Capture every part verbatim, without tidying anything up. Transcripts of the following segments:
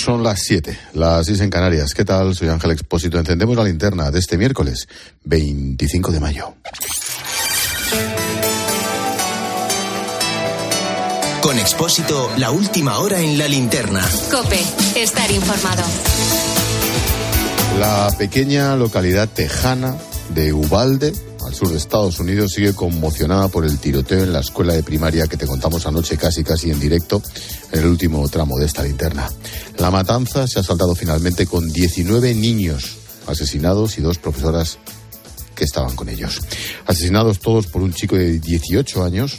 Son las siete, las seis en Canarias. ¿Qué tal? Soy Ángel Expósito. Encendemos la linterna de este miércoles, veinticinco de mayo. Con Expósito, la última hora en la linterna. COPE, estar informado. La pequeña localidad tejana de Uvalde, al sur de Estados Unidos, sigue conmocionada por el tiroteo en la escuela de primaria que te contamos anoche casi casi en directo en el último tramo de esta linterna. La matanza se ha saldado finalmente con diecinueve niños asesinados y dos profesoras que estaban con ellos. Asesinados todos por un chico de dieciocho años,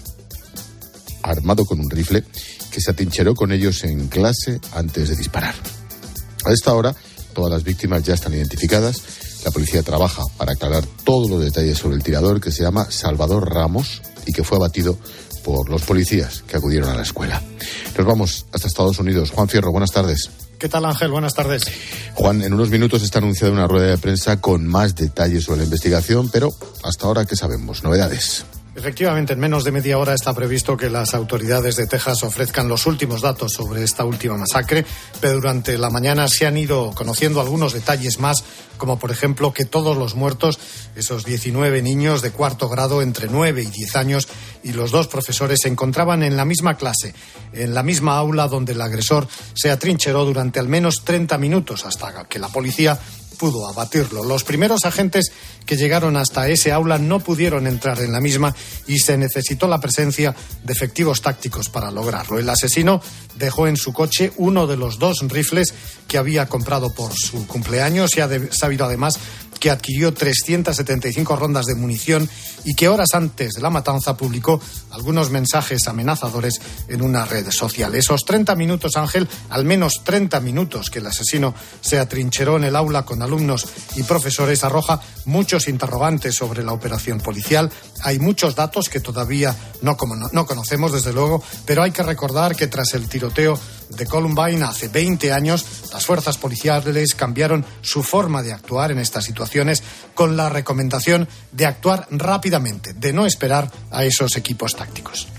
armado con un rifle, que se atrincheró con ellos en clase antes de disparar. A esta hora, todas las víctimas ya están identificadas. La policía trabaja para aclarar todos los detalles sobre el tirador, que se llama Salvador Ramos y que fue abatido por los policías que acudieron a la escuela. Nos vamos hasta Estados Unidos. Juan Fierro, buenas tardes. ¿Qué tal, Ángel? Buenas tardes. Juan, en unos minutos está anunciada una rueda de prensa con más detalles sobre la investigación, pero hasta ahora, ¿qué sabemos? ¿Novedades? Efectivamente, en menos de media hora está previsto que las autoridades de Texas ofrezcan los últimos datos sobre esta última masacre, pero durante la mañana se han ido conociendo algunos detalles más, como por ejemplo que todos los muertos, esos diecinueve niños de cuarto grado entre nueve y diez años, y los dos profesores se encontraban en la misma clase, en la misma aula donde el agresor se atrincheró durante al menos treinta minutos hasta que la policía pudo abatirlo. Los primeros agentes que llegaron hasta ese aula no pudieron entrar en la misma y se necesitó la presencia de efectivos tácticos para lograrlo. El asesino dejó en su coche uno de los dos rifles que había comprado por su cumpleaños y ha de, sabido además que adquirió trescientas setenta y cinco rondas de munición y que horas antes de la matanza publicó algunos mensajes amenazadores en una red social. Esos treinta minutos, Ángel, al menos treinta minutos que el asesino se atrincheró en el aula con alumnos y profesores, arroja muchos interrogantes sobre la operación policial. Hay muchos datos que todavía no, como no, no conocemos, desde luego, pero hay que recordar que tras el tiroteo de Columbine hace veinte años, las fuerzas policiales cambiaron su forma de actuar en estas situaciones con la recomendación de actuar rápidamente, de no esperar a esos equipos tácticos.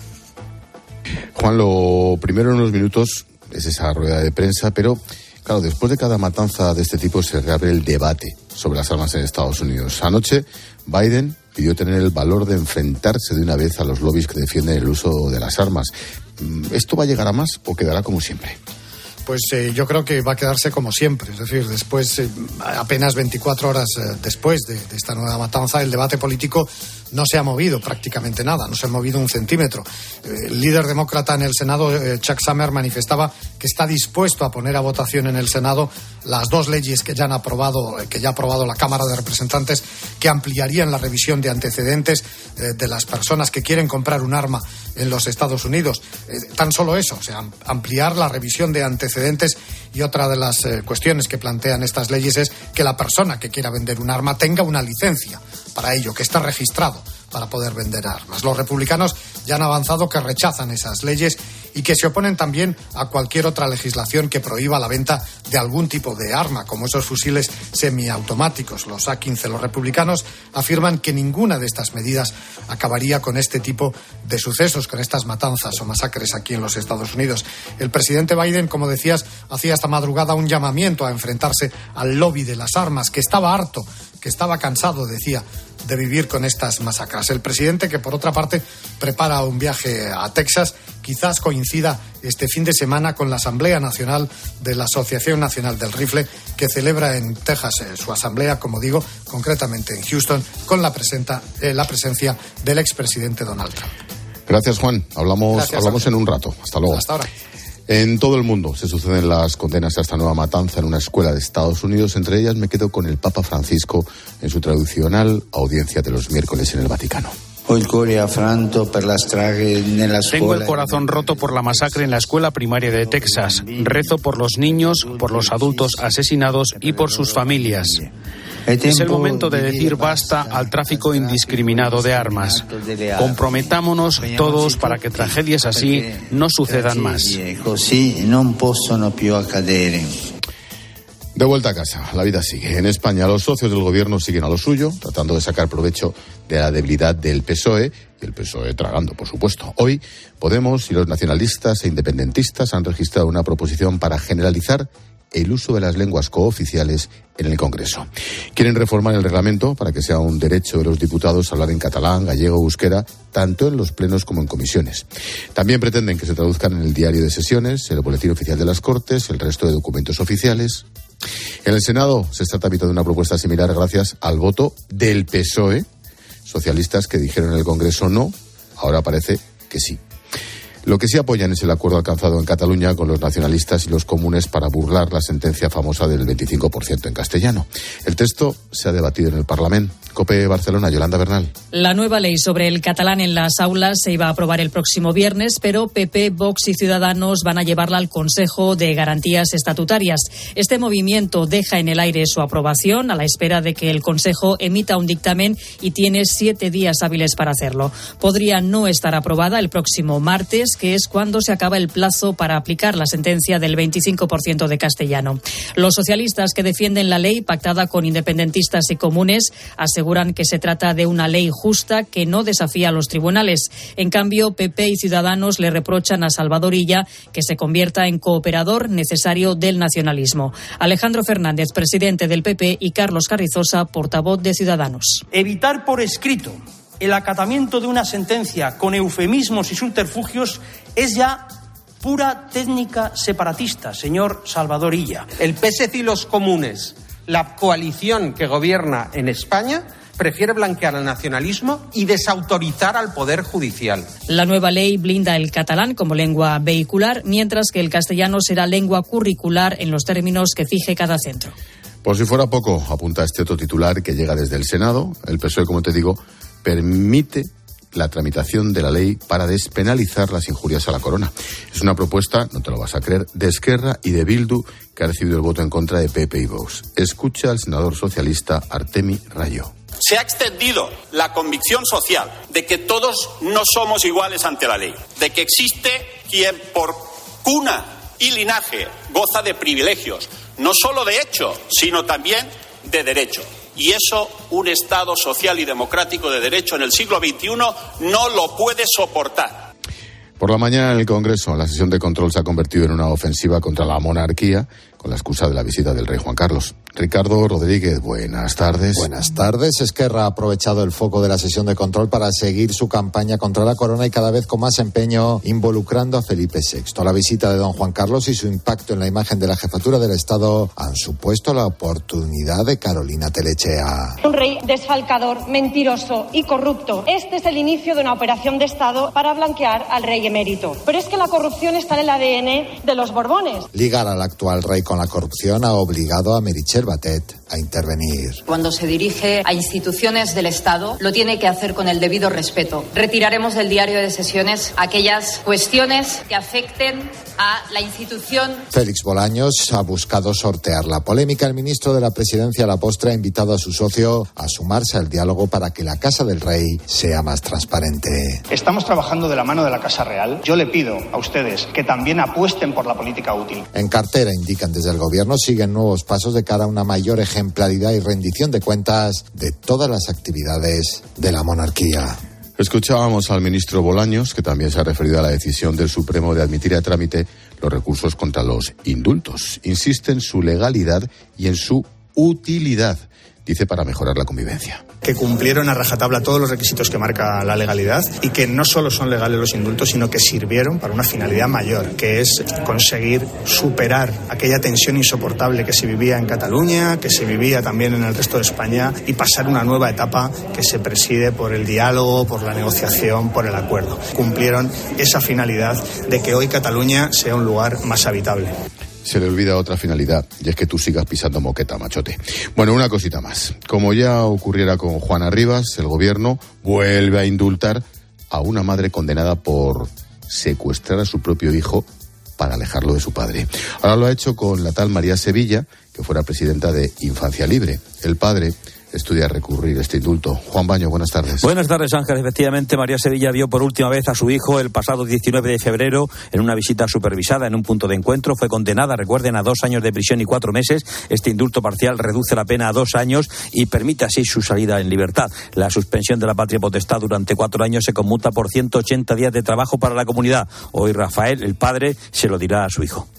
Juan, lo primero en unos minutos es esa rueda de prensa, pero claro, después de cada matanza de este tipo se reabre el debate sobre las armas en Estados Unidos. Anoche, Biden pidió tener el valor de enfrentarse de una vez a los lobbies que defienden el uso de las armas. ¿Esto va a llegar a más o quedará como siempre? Pues eh, yo creo que va a quedarse como siempre. Es decir, después, eh, apenas veinticuatro horas eh, después de, de esta nueva matanza, el debate político no se ha movido prácticamente nada, no se ha movido un centímetro. Eh, el líder demócrata en el Senado, eh, Chuck Schumer, manifestaba que está dispuesto a poner a votación en el Senado las dos leyes que ya han aprobado, eh, que ya ha aprobado la Cámara de Representantes, que ampliarían la revisión de antecedentes eh, de las personas que quieren comprar un arma en los Estados Unidos. Eh, tan solo eso, o sea, ampliar la revisión de antecedentes. Y otra de las eh, cuestiones que plantean estas leyes es que la persona que quiera vender un arma tenga una licencia para ello, que esté registrado para poder vender armas. Los republicanos ya han avanzado que rechazan esas leyes y que se oponen también a cualquier otra legislación que prohíba la venta de algún tipo de arma, como esos fusiles semiautomáticos, los A quince. Los republicanos afirman que ninguna de estas medidas acabaría con este tipo de sucesos, con estas matanzas o masacres aquí en los Estados Unidos. El presidente Biden, como decías, hacía esta madrugada un llamamiento a enfrentarse al lobby de las armas, que estaba harto, que estaba cansado, decía, de vivir con estas masacres. El presidente, que por otra parte prepara un viaje a Texas, quizás coincida este fin de semana con la Asamblea Nacional de la Asociación Nacional del Rifle, que celebra en Texas eh, su asamblea, como digo, concretamente en Houston, con la, presenta, eh, la presencia del expresidente Donald Trump. Gracias, Juan. Hablamos, Gracias, hablamos en un rato. Hasta luego. Hasta ahora. En todo el mundo se suceden las condenas a esta nueva matanza en una escuela de Estados Unidos. Entre ellas me quedo con el Papa Francisco en su tradicional audiencia de los miércoles en el Vaticano. Tengo el corazón roto por la masacre en la escuela primaria de Texas. Rezo por los niños, por los adultos asesinados y por sus familias. Es el momento de decir basta al tráfico indiscriminado de armas. Comprometámonos todos para que tragedias así no sucedan más. De vuelta a casa, la vida sigue. En España, los socios del gobierno siguen a lo suyo, tratando de sacar provecho de la debilidad del P S O E, y el P S O E tragando, por supuesto. Hoy, Podemos y los nacionalistas e independentistas han registrado una proposición para generalizar el uso de las lenguas cooficiales en el Congreso. Quieren reformar el reglamento para que sea un derecho de los diputados hablar en catalán, gallego o euskera, tanto en los plenos como en comisiones. También pretenden que se traduzcan en el diario de sesiones, el boletín oficial de las Cortes, el resto de documentos oficiales. En el Senado se está tramitando una propuesta similar gracias al voto del P S O E. Socialistas que dijeron en el Congreso no, ahora parece que sí. Lo que sí apoyan es el acuerdo alcanzado en Cataluña con los nacionalistas y los comunes para burlar la sentencia famosa del veinticinco por ciento en castellano. El texto se ha debatido en el Parlamento. COPE Barcelona, Yolanda Bernal. La nueva ley sobre el catalán en las aulas se iba a aprobar el próximo viernes, pero P P, Vox y Ciudadanos van a llevarla al Consejo de Garantías Estatutarias. Este movimiento deja en el aire su aprobación a la espera de que el Consejo emita un dictamen y tiene siete días hábiles para hacerlo. Podría no estar aprobada el próximo martes, que es cuando se acaba el plazo para aplicar la sentencia del veinticinco por ciento de castellano. Los socialistas que defienden la ley pactada con independentistas y comunes aseguran que se trata de una ley justa que no desafía a los tribunales. En cambio, P P y Ciudadanos le reprochan a Salvador Illa que se convierta en cooperador necesario del nacionalismo. Alejandro Fernández, presidente del P P, y Carlos Carrizosa, portavoz de Ciudadanos. Evitar por escrito el acatamiento de una sentencia con eufemismos y subterfugios es ya pura técnica separatista, señor Salvador Illa. El P S C y los comunes, la coalición que gobierna en España, prefiere blanquear el nacionalismo y desautorizar al Poder Judicial. La nueva ley blinda el catalán como lengua vehicular, mientras que el castellano será lengua curricular en los términos que fije cada centro. Por si fuera poco, apunta este otro titular que llega desde el Senado. El P S O E, como te digo, permite la tramitación de la ley para despenalizar las injurias a la corona. Es una propuesta, no te lo vas a creer, de Esquerra y de Bildu, que ha recibido el voto en contra de P P y Vox. Escucha al senador socialista Artemi Rayo. Se ha extendido la convicción social de que todos no somos iguales ante la ley, de que existe quien por cuna y linaje goza de privilegios, no solo de hecho, sino también de derecho. Y eso un Estado social y democrático de derecho en el siglo veintiuno no lo puede soportar. Por la mañana en el Congreso, la sesión de control se ha convertido en una ofensiva contra la monarquía con la excusa de la visita del rey Juan Carlos. Ricardo Rodríguez, buenas tardes. Buenas tardes. Esquerra ha aprovechado el foco de la sesión de control para seguir su campaña contra la corona y cada vez con más empeño involucrando a Felipe sexto. La visita de don Juan Carlos y su impacto en la imagen de la jefatura del Estado han supuesto la oportunidad de Carolina Telechea. Un rey desfalcador, mentiroso y corrupto. Este es el inicio de una operación de Estado para blanquear al rey emérito. Pero es que la corrupción está en el A D N de los Borbones. Ligar al actual rey con la corrupción ha obligado a Meritxell Batet a intervenir. Cuando se dirige a instituciones del Estado, lo tiene que hacer con el debido respeto. Retiraremos del diario de sesiones aquellas cuestiones que afecten a la institución. Félix Bolaños ha buscado sortear la polémica. El ministro de la Presidencia, a la postre, ha invitado a su socio a sumarse al diálogo para que la Casa del Rey sea más transparente. Estamos trabajando de la mano de la Casa Real. Yo le pido a ustedes que también apuesten por la política útil. En cartera, indican desde el Gobierno, siguen nuevos pasos de cara a una mayor ejemplaridad y rendición de cuentas de todas las actividades de la monarquía. Escuchábamos al ministro Bolaños, que también se ha referido a la decisión del Supremo de admitir a trámite los recursos contra los indultos. Insiste en su legalidad y en su utilidad, dice, para mejorar la convivencia. Que cumplieron a rajatabla todos los requisitos que marca la legalidad y que no solo son legales los indultos, sino que sirvieron para una finalidad mayor, que es conseguir superar aquella tensión insoportable que se vivía en Cataluña, que se vivía también en el resto de España, y pasar una nueva etapa que se preside por el diálogo, por la negociación, por el acuerdo. Cumplieron esa finalidad de que hoy Cataluña sea un lugar más habitable. Se le olvida otra finalidad, y es que tú sigas pisando moqueta, machote. Bueno, una cosita más. Como ya ocurriera con Juana Rivas, el gobierno vuelve a indultar a una madre condenada por secuestrar a su propio hijo para alejarlo de su padre. Ahora lo ha hecho con la tal María Sevilla, que fuera presidenta de Infancia Libre. El padre estudia recurrir este indulto. Juan Baño, buenas tardes. Buenas tardes, Ángel. Efectivamente, María Sevilla vio por última vez a su hijo el pasado diecinueve de febrero en una visita supervisada en un punto de encuentro. Fue condenada, recuerden, a dos años de prisión y cuatro meses. Este indulto parcial reduce la pena a dos años y permite así su salida en libertad. La suspensión de la patria potestad durante cuatro años se conmuta por ciento ochenta días de trabajo para la comunidad. Hoy Rafael, el padre, se lo dirá a su hijo.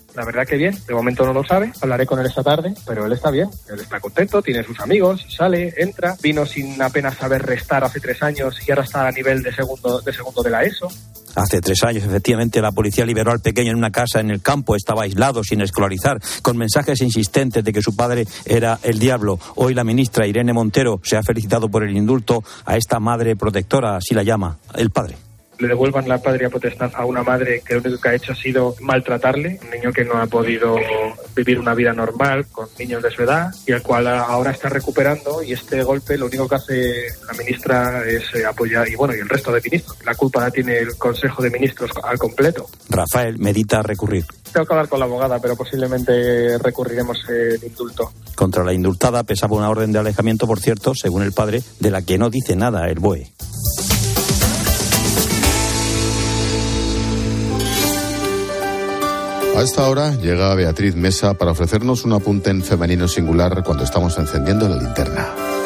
La verdad que bien, de momento no lo sabe, hablaré con él esta tarde, pero él está bien, él está contento, tiene sus amigos, sale, entra, vino sin apenas saber restar hace tres años y ahora está a nivel de segundo de, segundo de la ESO. Hace tres años, efectivamente, la policía liberó al pequeño en una casa en el campo, estaba aislado, sin escolarizar, con mensajes insistentes de que su padre era el diablo. Hoy la ministra Irene Montero se ha felicitado por el indulto a esta madre protectora, así la llama, el padre. Le devuelvan la patria potestad a una madre que lo único que ha hecho ha sido maltratarle, un niño que no ha podido vivir una vida normal con niños de su edad y al cual ahora está recuperando, y este golpe lo único que hace la ministra es apoyar, y bueno, y el resto de ministros. La culpa la tiene el Consejo de Ministros al completo. Rafael medita recurrir. Tengo que hablar con la abogada, pero posiblemente recurriremos el indulto. Contra la indultada pesaba una orden de alejamiento, por cierto, según el padre, de la que no dice nada el B O E. A esta hora llega Beatriz Mesa para ofrecernos un apunte en femenino singular cuando estamos encendiendo la linterna.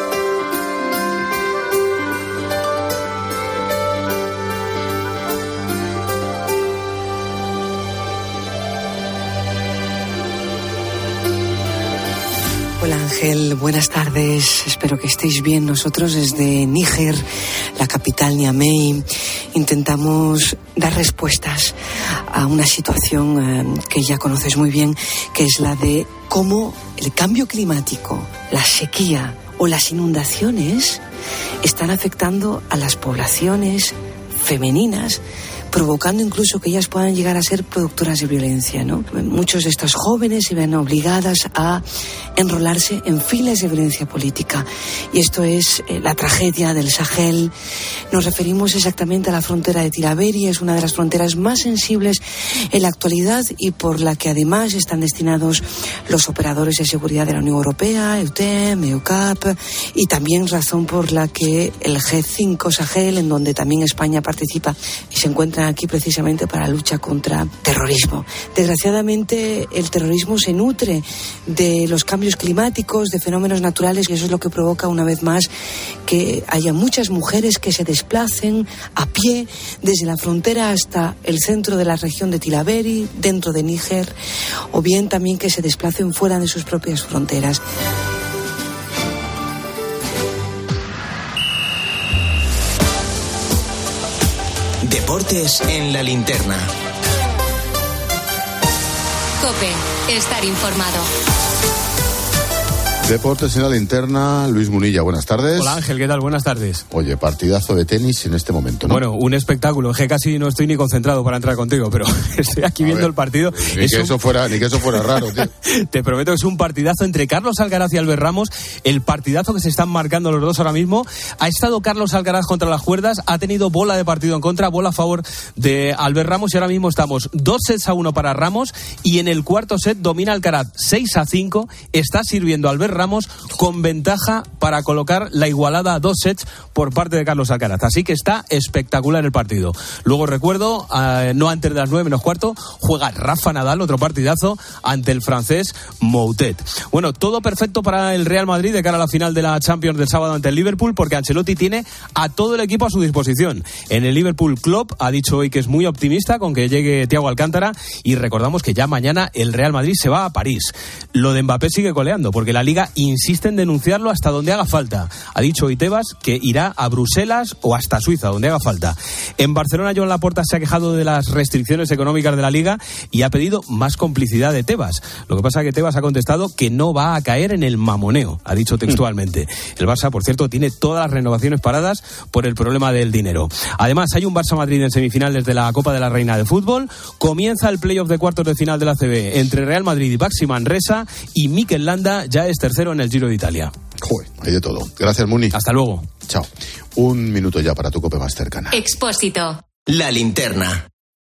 Hola Ángel, buenas tardes, espero que estéis bien. Nosotros desde Níger, la capital Niamey, intentamos dar respuestas a una situación eh, que ya conoces muy bien, que es la de cómo el cambio climático, la sequía o las inundaciones están afectando a las poblaciones femeninas, provocando incluso que ellas puedan llegar a ser productoras de violencia, ¿no? Muchos de estos jóvenes se ven obligadas a enrolarse en filas de violencia política. Y esto es eh, la tragedia del Sahel. Nos referimos exactamente a la frontera de Tillabéri, es una de las fronteras más sensibles en la actualidad y por la que además están destinados los operadores de seguridad de la Unión Europea, EUTEM, EUCAP, y también razón por la que el G cinco Sahel, en donde también España participa, y se encuentra aquí precisamente para la lucha contra terrorismo. Desgraciadamente el terrorismo se nutre de los cambios climáticos, de fenómenos naturales, y eso es lo que provoca una vez más que haya muchas mujeres que se desplacen a pie desde la frontera hasta el centro de la región de Tillabéri, dentro de Níger, o bien también que se desplacen fuera de sus propias fronteras. Deportes en la linterna. COPE, estar informado. Deportes en la linterna, Luis Munilla, buenas tardes. Hola Ángel, ¿qué tal? Buenas tardes. Oye, partidazo de tenis en este momento, ¿no? Bueno, un espectáculo, es que casi no estoy ni concentrado para entrar contigo, pero estoy aquí A viendo ver, el partido. Ni que, un... eso fuera, ni que eso fuera raro, tío. Te prometo que es un partidazo entre Carlos Alcaraz y Albert Ramos, el partidazo que se están marcando los dos ahora mismo. Ha estado Carlos Alcaraz contra las cuerdas, ha tenido bola de partido en contra, bola a favor de Albert Ramos, y ahora mismo estamos dos sets a uno para Ramos, y en el cuarto set domina Alcaraz seis a cinco, está sirviendo Albert Ramos con ventaja para colocar la igualada a dos sets por parte de Carlos Alcaraz. Así que está espectacular el partido. Luego recuerdo, eh, no antes de las nueve menos cuarto, juega Rafa Nadal, otro partidazo, ante el francés Moutet. Bueno, todo perfecto para el Real Madrid de cara a la final de la Champions del sábado ante el Liverpool, porque Ancelotti tiene a todo el equipo a su disposición. En el Liverpool Club ha dicho hoy que es muy optimista con que llegue Thiago Alcántara, y recordamos que ya mañana el Real Madrid se va a París. Lo de Mbappé sigue coleando, porque la Liga insiste en denunciarlo hasta donde haga falta. Ha dicho hoy Tebas que irá a Bruselas o hasta Suiza, donde haga falta. En Barcelona, Joan Laporta se ha quejado de las restricciones económicas de la Liga y ha pedido más complicidad de Tebas. Lo que pasa es que Tebas ha contestado que no va a caer en el mamoneo, ha dicho textualmente. El Barça, por cierto, tiene todas las renovaciones paradas por el problema del dinero. Además, hay un Barça-Madrid en semifinales de la Copa de la Reina de Fútbol. Comienza el playoff de cuartos de final de la A C B entre Real Madrid y Baxi Manresa, y Mikel Landa ya es tercero en el Giro de Italia. Joder, hay de todo. Gracias, Muni. Hasta luego. Chao. Un minuto ya para tu COPE más cercana. Expósito. La linterna.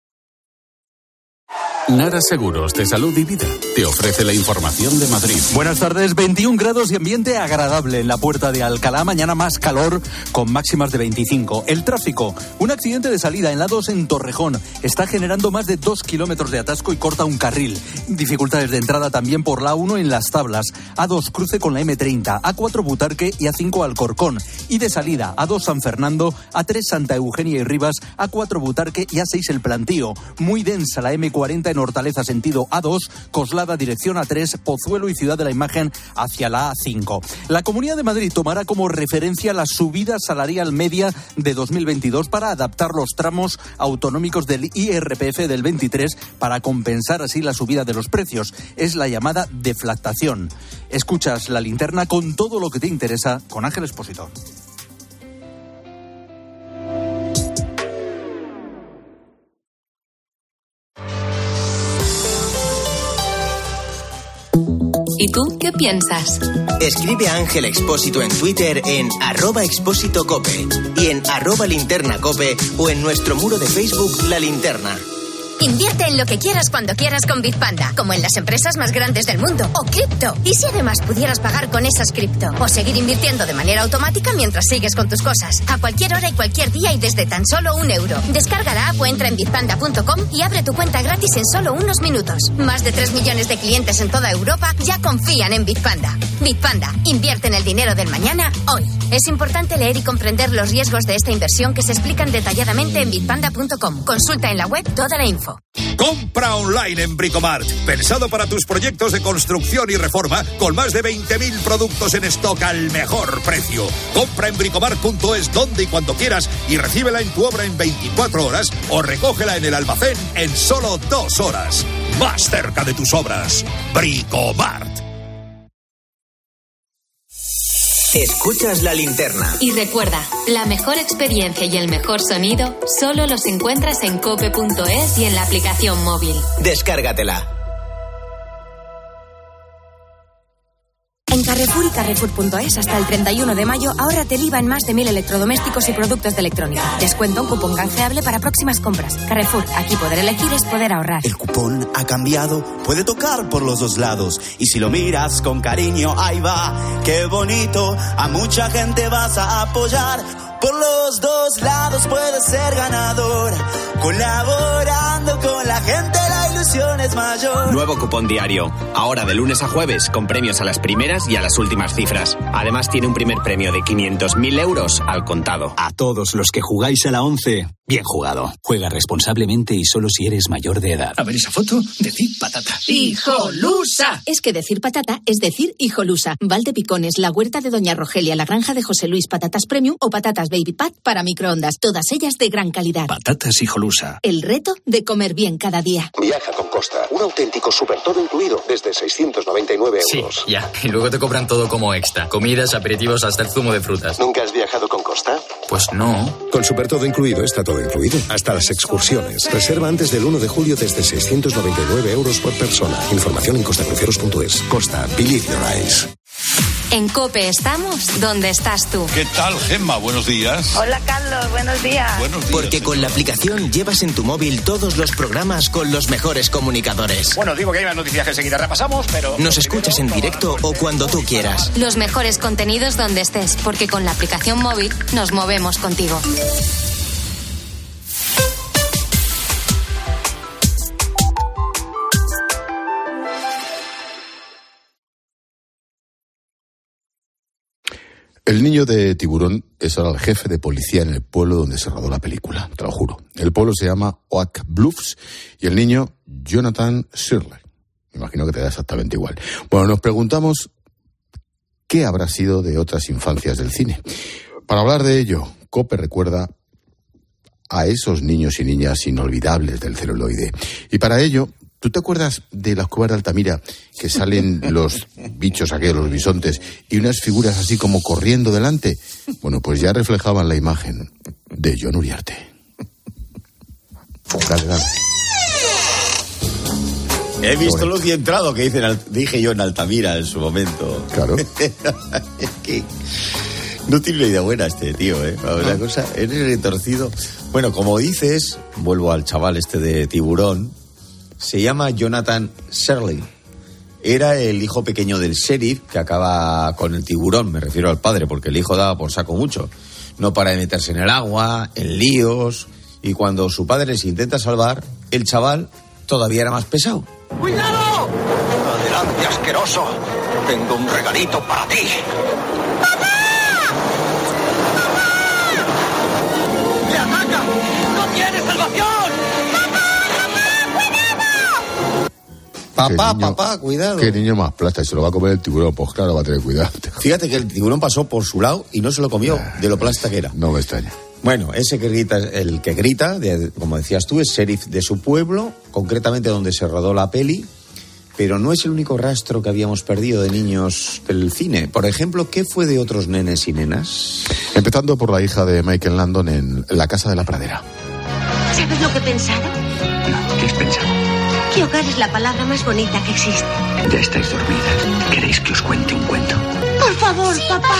Nara Seguros de Salud y Vida te ofrece la información de Madrid. Buenas tardes, veintiún grados y ambiente agradable en la Puerta de Alcalá. Mañana más calor con máximas de veinticinco. El tráfico, un accidente de salida en la dos en Torrejón. Está generando más de dos kilómetros de atasco y corta un carril. Dificultades de entrada también por la uno en Las Tablas. A dos cruce con la eme treinta, a cuatro Butarque y a cinco Alcorcón. Y de salida, a dos San Fernando, a tres Santa Eugenia y Rivas, a cuatro Butarque y a seis El Plantío. Muy densa la eme cuarenta en Hortaleza sentido A dos, Coslada dirección A tres, Pozuelo y Ciudad de la Imagen hacia la A cinco. La Comunidad de Madrid tomará como referencia la subida salarial media de dos mil veintidós para adaptar los tramos autonómicos del I R P F del veintitrés para compensar así la subida de los precios. Es la llamada deflactación. Escuchas La Linterna con todo lo que te interesa con Ángel Expósito. ¿Y tú qué piensas? Escribe a Ángel Expósito en Twitter en arroba expósito cope y en arroba linterna cope o en nuestro muro de Facebook La Linterna. Invierte en lo que quieras cuando quieras con Bitpanda, como en las empresas más grandes del mundo, o cripto. ¿Y si además pudieras pagar con esas cripto? O seguir invirtiendo de manera automática mientras sigues con tus cosas, a cualquier hora y cualquier día y desde tan solo un euro. Descarga la app o entra en bitpanda punto com y abre tu cuenta gratis en solo unos minutos. Más de tres millones de clientes en toda Europa ya confían en Bitpanda. Bitpanda, invierte en el dinero del mañana hoy. Es importante leer y comprender los riesgos de esta inversión que se explican detalladamente en bitpanda punto com. Consulta en la web toda la info. Compra online en Bricomart, pensado para tus proyectos de construcción y reforma, con más de veinte mil productos en stock al mejor precio. Compra en bricomart punto es donde y cuando quieras y recíbela en tu obra en veinticuatro horas o recógela en el almacén en solo dos horas. Más cerca de tus obras. Bricomart. Escuchas La Linterna. Y recuerda, la mejor experiencia y el mejor sonido solo los encuentras en cope punto es y en la aplicación móvil. Descárgatela. En Carrefour y Carrefour punto es hasta el treinta y uno de mayo ahórrate el I V A en más de mil electrodomésticos y productos de electrónica. Descuento un cupón canjeable para próximas compras. Carrefour, aquí poder elegir es poder ahorrar. El cupón ha cambiado, puede tocar por los dos lados. Y si lo miras con cariño, ahí va, qué bonito. A mucha gente vas a apoyar. Por los dos lados puedes ser ganador. Colaborando con la gente la ilusión es mayor. Nuevo cupón diario. Ahora de lunes a jueves con premios a las primeras y a las últimas cifras. Además tiene un primer premio de quinientos mil euros al contado. A todos los que jugáis a la once, bien jugado. Juega responsablemente y solo si eres mayor de edad. A ver esa foto, decid patata. ¡Hijolusa! Es que decir patata es decir hijolusa. Valdepicones, la huerta de Doña Rogelia, la granja de José Luis, patatas premium o patatas Baby Pat para microondas. Todas ellas de gran calidad. Patatas Hijolusa. El reto de comer bien cada día. Viaja con Costa. Un auténtico super todo incluido desde seiscientos noventa y nueve euros. Sí, ya. Y luego te cobran todo como extra. Comidas, aperitivos, hasta el zumo de frutas. ¿Nunca has viajado con Costa? Pues no. Con super todo incluido está todo incluido. Hasta las excursiones. Reserva antes del uno de julio desde seiscientos noventa y nueve euros por persona. Información en costacruceros punto es. Costa. Believe your eyes. En COPE estamos donde estás tú. ¿Qué tal, Gemma? Buenos días. Hola, Carlos. Buenos días. Buenos días. Porque con la aplicación llevas en tu móvil todos los programas con los mejores comunicadores. Bueno, digo que hay más noticias que enseguida repasamos, pero... Nos escuchas en directo o cuando tú quieras. Los mejores contenidos donde estés, porque con la aplicación móvil nos movemos contigo. El niño de Tiburón es ahora el jefe de policía en el pueblo donde se rodó la película, te lo juro. El pueblo se llama Oak Bluffs y el niño Jonathan Shirley. Me imagino que te da exactamente igual. Bueno, nos preguntamos qué habrá sido de otras infancias del cine. Para hablar de ello, COPE recuerda a esos niños y niñas inolvidables del celuloide. Y para ello, ¿tú te acuerdas de las cuevas de Altamira que salen los bichos aquellos, los bisontes, y unas figuras así como corriendo delante? Bueno, pues ya reflejaban la imagen de Jon Uriarte. Dale, dale. He visto luz y entrado, que dicen, dije yo en Altamira en su momento. Claro. Es que no tiene una idea buena este tío, ¿eh? La cosa, eres retorcido. Bueno, como dices, vuelvo al chaval este de Tiburón. Se llama Jonathan Shirley. Era el hijo pequeño del sheriff que acaba con el tiburón. Me refiero al padre, porque el hijo daba por saco mucho. No para de meterse en el agua, en líos. Y cuando su padre se intenta salvar, el chaval todavía era más pesado. ¡Cuidado! Adelante, asqueroso. Tengo un regalito para ti. ¡Papá! ¡Le ataca! ¡No tiene salvación! ¡Papá! ¡Papá! ¡Cuidado! Papá, papá, cuidado. Qué niño más plasta, y se lo va a comer el tiburón, pues claro, va a tener cuidado. Fíjate que el tiburón pasó por su lado y no se lo comió, de lo plasta que era. No me extraña. Bueno, ese que grita, el que grita, de, como decías tú, es sheriff de su pueblo, concretamente donde se rodó la peli, pero no es el único rastro que habíamos perdido de niños del cine. Por ejemplo, ¿qué fue de otros nenes y nenas? Empezando por la hija de Michael Landon en La Casa de la Pradera. ¿Sabes lo que he pensado? No, ¿qué has pensado? Que hogar es la palabra más bonita que existe. Ya estáis dormidas. ¿Queréis que os cuente un cuento? Por favor, sí, papá.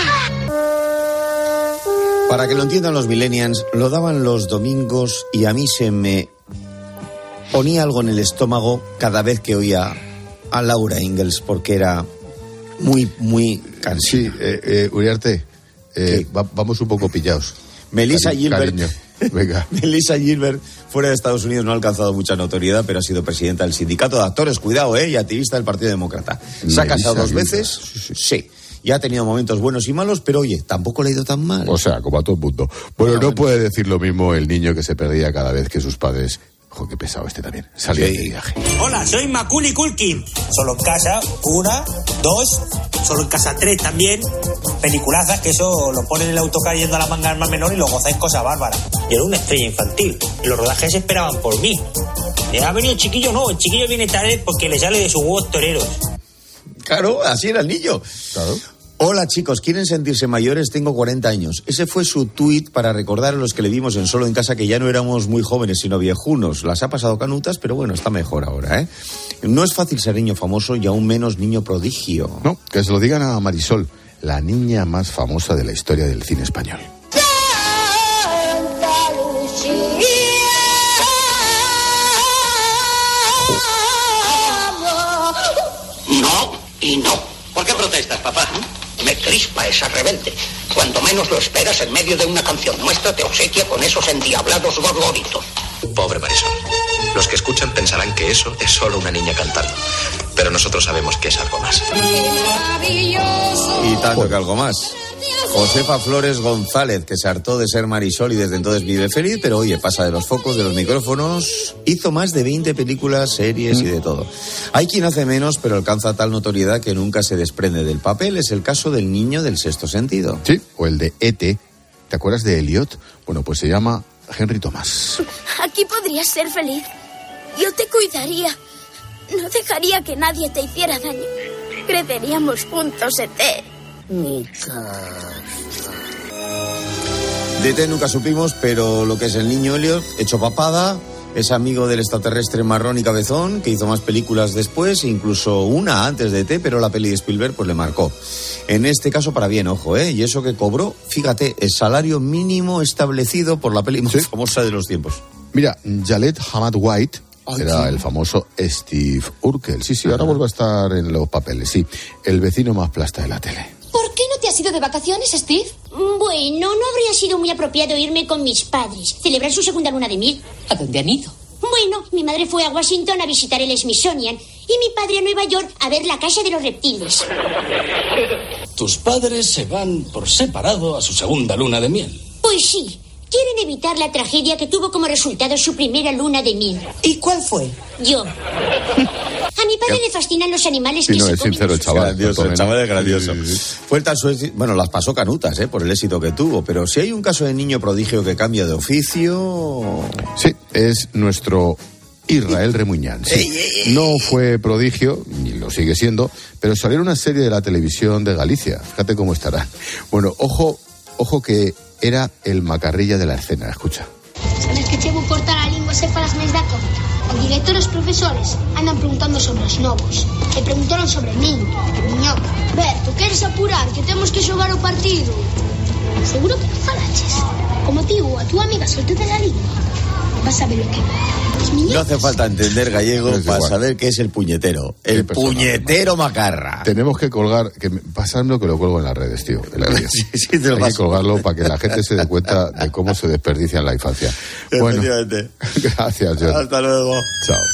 Para que lo entiendan los millennials, lo daban los domingos y a mí se me ponía algo en el estómago cada vez que oía a Laura Ingalls, porque era muy, muy cansada. Sí, eh, eh, Uriarte, eh, va, vamos un poco pillados. Melissa Cari- Gilbert. cariño. Venga. Melissa Gilbert, fuera de Estados Unidos, no ha alcanzado mucha notoriedad, pero ha sido presidenta del sindicato de actores, cuidado, ¿eh? Y activista del Partido Demócrata. Se Melissa ha casado dos Gilbert. veces, sí, sí, sí. Y ha tenido momentos buenos y malos, pero oye, tampoco le ha ido tan mal. O sea, como a todo el mundo. Bueno, no puede decir lo mismo el niño que se perdía cada vez que sus padres... Ojo, qué pesado este también. Salía Sí. de viaje. Hola, soy Macaulay Culkin. Solo en casa, una, dos, solo en casa tres también. Peliculazas, que eso lo ponen en el autocar yendo a la manga más menor y lo gozáis cosa bárbara. Y era una estrella infantil. Y los rodajes esperaban por mí. ¿Y ha venido el chiquillo? No, el chiquillo viene tarde porque le sale de sus huevos toreros. Claro, así era el niño. Claro. Hola chicos, ¿quieren sentirse mayores? Tengo cuarenta años. Ese fue su tuit para recordar a los que le vimos en Solo en Casa que ya no éramos muy jóvenes, sino viejunos. Las ha pasado canutas, pero bueno, está mejor ahora, ¿eh? No es fácil ser niño famoso y aún menos niño prodigio. No, que se lo digan a Marisol, la niña más famosa de la historia del cine español. No y no. ¿Por qué protestas, papá? Me crispa esa rebelde. Cuando menos lo esperas en medio de una canción nuestra te obsequia con esos endiablados gorgoritos. Pobre Marisol. Los que escuchan pensarán que eso es solo una niña cantando. Pero nosotros sabemos que es algo más. Y tanto que algo más. Josefa Flores González, que se hartó de ser Marisol y desde entonces vive feliz, pero oye, pasa de los focos, de los micrófonos. Hizo más de veinte películas, series y de todo. Hay quien hace menos, pero alcanza tal notoriedad que nunca se desprende del papel. Es el caso del niño del sexto sentido. Sí, o el de E T. ¿Te acuerdas de Elliot? Bueno, pues se llama Henry Thomas. Aquí podrías ser feliz. Yo te cuidaría. No dejaría que nadie te hiciera daño. Creceríamos juntos, E T. Mi casa. De E T nunca supimos, pero lo que es el niño Elliot, hecho papada, es amigo del extraterrestre marrón y cabezón, que hizo más películas después, incluso una antes de E T, pero la peli de Spielberg pues le marcó. En este caso para bien, ojo, ¿eh? Y eso que cobró, fíjate, el salario mínimo establecido por la peli más famosa de los tiempos. Mira, Jalet Hamad White Ay, era sí. el famoso Steve Urkel. Sí, sí, ahora vuelve a estar en los papeles, sí. El vecino más plasta de la tele. ¿Por qué no te has ido de vacaciones, Steve? Bueno, no habría sido muy apropiado irme con mis padres. Celebrar su segunda luna de miel. ¿A dónde han ido? Bueno, mi madre fue a Washington a visitar el Smithsonian y mi padre a Nueva York a ver la casa de los reptiles. Tus padres se van por separado a su segunda luna de miel. Pues sí, quieren evitar la tragedia que tuvo como resultado su primera luna de miel. ¿Y cuál fue? Yo. A mi padre le fascinan los animales Sí, que no, se es comen sincero el sus- chaval. Grandioso, el chaval es grandioso. Fue el tan suerte- bueno, las pasó canutas, ¿eh? Por el éxito que tuvo. Pero si hay un caso de niño prodigio que cambia de oficio... Sí, es nuestro Israel Remuñán. Sí. No fue prodigio, ni lo sigue siendo, pero salió en una serie de la televisión de Galicia. Fíjate cómo estará. Bueno, ojo, ojo que era el macarrilla de la escena, escucha. ¿Sabes que Chebu corta la lengua se para las mes da conta? O director e os profesores andan preguntando sobre os novos. E preguntaron sobre min, miño. Berto, queres apurar que temos que xogar o partido? Seguro que non falaches. Como tío, a túa amiga soltó de la lengua. Vas a ver lo que... No hace falta entender gallego Es para igual. saber qué es el puñetero. El personaje, puñetero macarra. Tenemos que colgar, que me- pasadme que lo cuelgo en las redes, tío. En las redes. Sí, sí, te lo Hay que paso. colgarlo para que la gente se dé cuenta de cómo se desperdicia en la infancia. Bueno, Efectivamente. gracias, John. Hasta luego. Chao.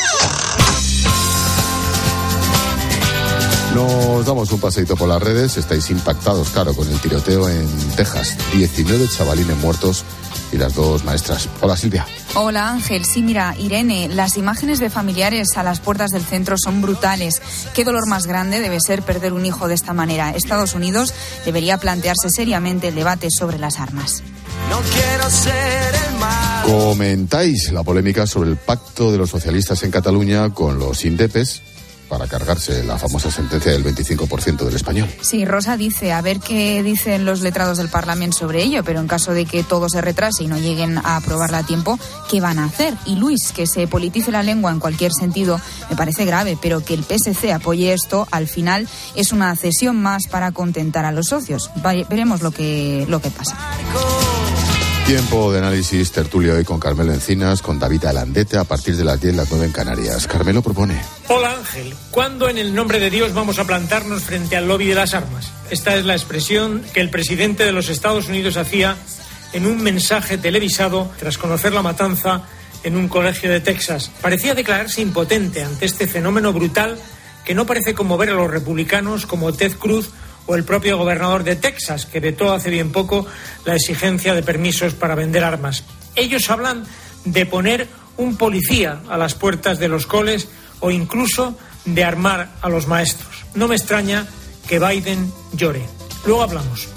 Nos damos un paseíto por las redes. Estáis impactados, claro, con el tiroteo en Texas. diecinueve chavalines muertos y las dos maestras. Hola, Silvia. Hola Ángel, sí mira, Irene, las imágenes de familiares a las puertas del centro son brutales. Qué dolor más grande debe ser perder un hijo de esta manera. Estados Unidos debería plantearse seriamente el debate sobre las armas. No quiero ser el mal. Comentáis la polémica sobre el pacto de los socialistas en Cataluña con los indepes para cargarse la famosa sentencia del veinticinco por ciento del español. Sí, Rosa dice, a ver qué dicen los letrados del Parlamento sobre ello, pero en caso de que todo se retrase y no lleguen a aprobarla a tiempo, ¿qué van a hacer? Y Luis, que se politice la lengua en cualquier sentido, me parece grave, pero que el P S C apoye esto, al final es una cesión más para contentar a los socios. Veremos lo que, lo que pasa. Tiempo de análisis, tertulia hoy con Carmelo Encinas, con David Alandete a partir de las diez, las nueve en Canarias. Carmelo propone. Hola Ángel, ¿cuándo en el nombre de Dios vamos a plantarnos frente al lobby de las armas? Esta es la expresión que el presidente de los Estados Unidos hacía en un mensaje televisado tras conocer la matanza en un colegio de Texas. Parecía declararse impotente ante este fenómeno brutal que no parece conmover a los republicanos como Ted Cruz o el propio gobernador de Texas, que vetó hace bien poco la exigencia de permisos para vender armas. Ellos hablan de poner un policía a las puertas de los coles o incluso de armar a los maestros. No me extraña que Biden llore. Luego hablamos.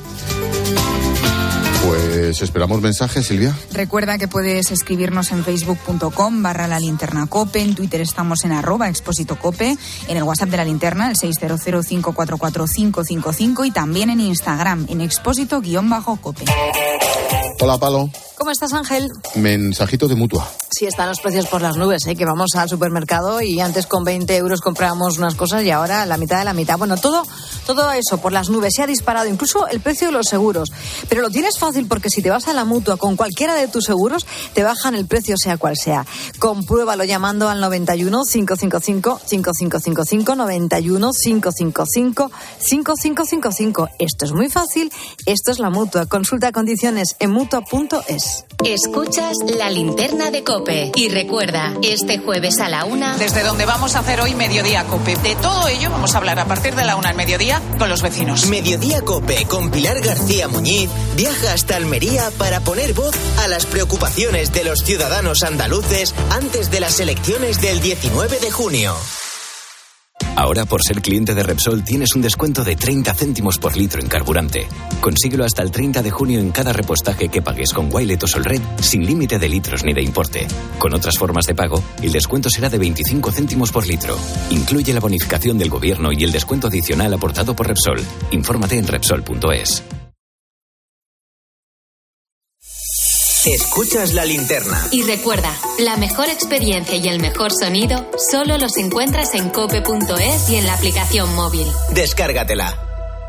Pues esperamos mensajes, Silvia. Recuerda que puedes escribirnos en facebook.com barra la linterna cope, en Twitter estamos en arroba expósito cope, en el WhatsApp de la linterna, el seis cero cero, cinco cuatro cuatro, cinco cinco cinco y también en Instagram, en expósito-cope. Hola, Palo. ¿Cómo estás, Ángel? Mensajito de Mutua. Sí, están los precios por las nubes, ¿eh? Que vamos al supermercado y antes con veinte euros comprábamos unas cosas y ahora la mitad de la mitad. Bueno, todo, todo eso por las nubes se ha disparado, incluso el precio de los seguros. Pero lo tienes fácil porque si te vas a la Mutua con cualquiera de tus seguros, te bajan el precio sea cual sea. Compruébalo llamando al noventa y uno, cinco cinco cinco, cinco cinco cinco cinco, noventa y uno, cinco cinco cinco, cinco cinco cinco cinco. Esto es muy fácil, esto es la Mutua. Consulta condiciones en mutua punto es. Escuchas la linterna de COPE. Y recuerda, este jueves a la una... Desde donde vamos a hacer hoy Mediodía COPE. De todo ello vamos a hablar a partir de la una al mediodía con los vecinos. Mediodía COPE con Pilar García Muñiz viaja hasta Almería para poner voz a las preocupaciones de los ciudadanos andaluces antes de las elecciones del diecinueve de junio. Ahora, por ser cliente de Repsol, tienes un descuento de treinta céntimos por litro en carburante. Consíguelo hasta el treinta de junio en cada repostaje que pagues con Wilet o Solred, sin límite de litros ni de importe. Con otras formas de pago, el descuento será de veinticinco céntimos por litro. Incluye la bonificación del gobierno y el descuento adicional aportado por Repsol. Infórmate en Repsol punto es. Escuchas la linterna. Y recuerda, la mejor experiencia y el mejor sonido solo los encuentras en cope punto es y en la aplicación móvil. Descárgatela.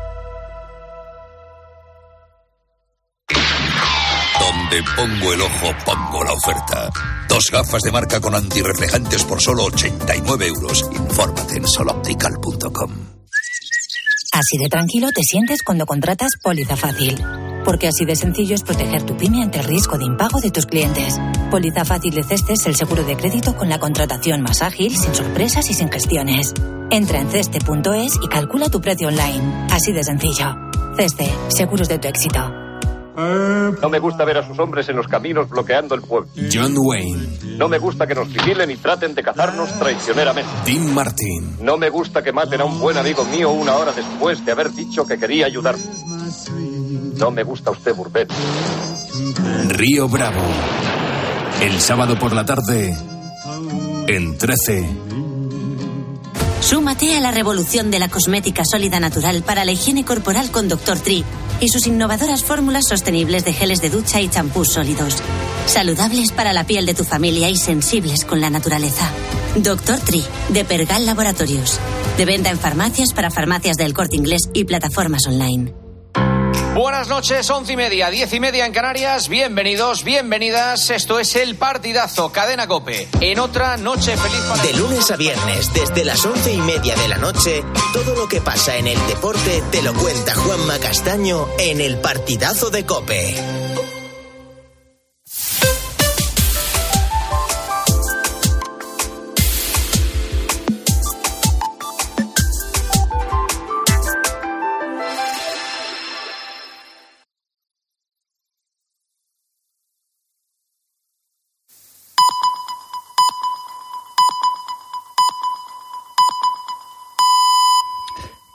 Donde pongo el ojo, pongo la oferta. Dos gafas de marca con antirreflejantes por solo ochenta y nueve euros. Infórmate en sol optical punto com. Así de tranquilo te sientes cuando contratas Póliza Fácil. Porque así de sencillo es proteger tu pyme ante el riesgo de impago de tus clientes. Póliza Fácil de Ceste es el seguro de crédito con la contratación más ágil, sin sorpresas y sin gestiones. Entra en ceste punto es y calcula tu precio online. Así de sencillo. Ceste, seguros de tu éxito. No me gusta ver a sus hombres en los caminos bloqueando el pueblo. John Wayne. No me gusta que nos vigilen y traten de cazarnos traicioneramente. Tim Martin. No me gusta que maten a un buen amigo mío una hora después de haber dicho que quería ayudarme. No me gusta usted, Burbet. Río Bravo. El sábado por la tarde, en trece. Súmate a la revolución de la cosmética sólida natural para la higiene corporal con doctor Tri y sus innovadoras fórmulas sostenibles de geles de ducha y champús sólidos. Saludables para la piel de tu familia y sensibles con la naturaleza. doctor Tri, de Pergal Laboratorios. De venta en farmacias para farmacias del Corte Inglés y plataformas online. Buenas noches, once y media, diez y media en Canarias. Bienvenidos, bienvenidas. Esto es El Partidazo, Cadena COPE. En otra noche feliz para... De lunes a viernes, desde las once y media de la noche, todo lo que pasa en el deporte te lo cuenta Juanma Castaño en El Partidazo de COPE.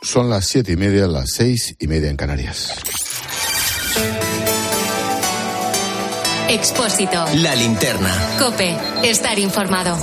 Son las siete y media, las seis y media en Canarias. Expósito. La linterna. COPE. Estar informado.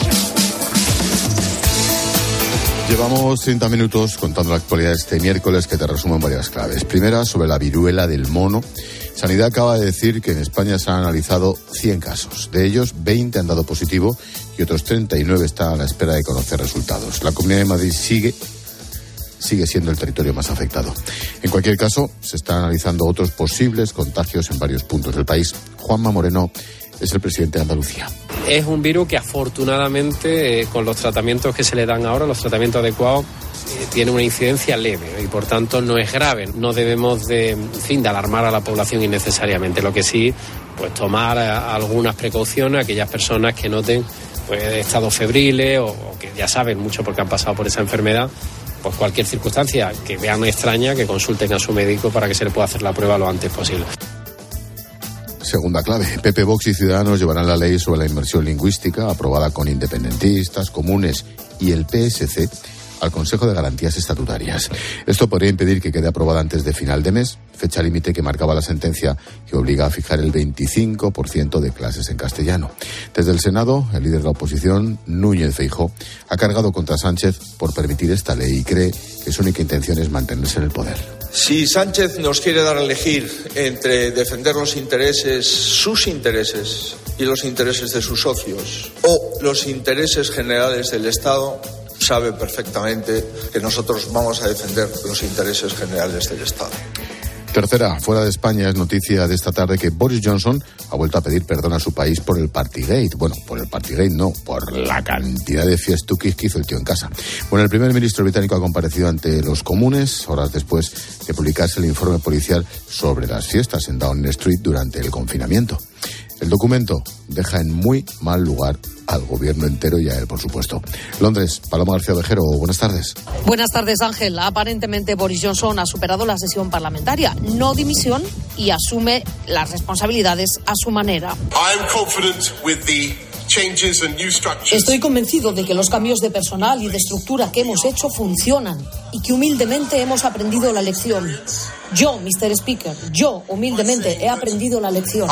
Llevamos treinta minutos contando la actualidad este miércoles, que te resumen varias claves. Primera, sobre la viruela del mono. Sanidad acaba de decir que en España se han analizado cien casos. De ellos, veinte han dado positivo y otros treinta y nueve están a la espera de conocer resultados. La Comunidad de Madrid sigue, sigue siendo el territorio más afectado. En cualquier caso, se están analizando otros posibles contagios en varios puntos del país. Juanma Moreno es el presidente de Andalucía. Es un virus que afortunadamente, eh, con los tratamientos que se le dan ahora, los tratamientos adecuados, eh, tiene una incidencia leve y por tanto no es grave. No debemos de, en fin, de alarmar a la población innecesariamente. Lo que sí, pues tomar a, algunas precauciones a aquellas personas que noten pues, estados febriles o, o que ya saben mucho porque han pasado por esa enfermedad. Pues cualquier circunstancia que vean extraña, que consulten a su médico para que se le pueda hacer la prueba lo antes posible. Segunda clave, P P, Vox y Ciudadanos llevarán la ley sobre la inmersión lingüística, aprobada con independentistas, comunes y el P S C, al Consejo de Garantías Estatutarias. Esto podría impedir que quede aprobada antes de final de mes, fecha límite que marcaba la sentencia que obliga a fijar el veinticinco por ciento de clases en castellano. Desde el Senado, el líder de la oposición, Núñez Feijóo, ha cargado contra Sánchez por permitir esta ley y cree que su única intención es mantenerse en el poder. Si Sánchez nos quiere dar a elegir entre defender los intereses, sus intereses y los intereses de sus socios, o los intereses generales del Estado, sabe perfectamente que nosotros vamos a defender los intereses generales del Estado. Tercera, fuera de España, es noticia de esta tarde que Boris Johnson ha vuelto a pedir perdón a su país por el Partygate. Bueno, por el Partygate no, por la cantidad de fiestuquis que hizo el tío en casa. Bueno, el primer ministro británico ha comparecido ante los comunes horas después de publicarse el informe policial sobre las fiestas en Downing Street durante el confinamiento. El documento deja en muy mal lugar al gobierno entero y a él, por supuesto. Londres, Paloma García Ovejero, buenas tardes. Buenas tardes, Ángel. Aparentemente Boris Johnson ha superado la sesión parlamentaria, no dimisión, y asume las responsabilidades a su manera. Estoy convencido de que los cambios de personal y de estructura que hemos hecho funcionan y que humildemente hemos aprendido la lección. Yo, mister Speaker, yo humildemente he aprendido la lección.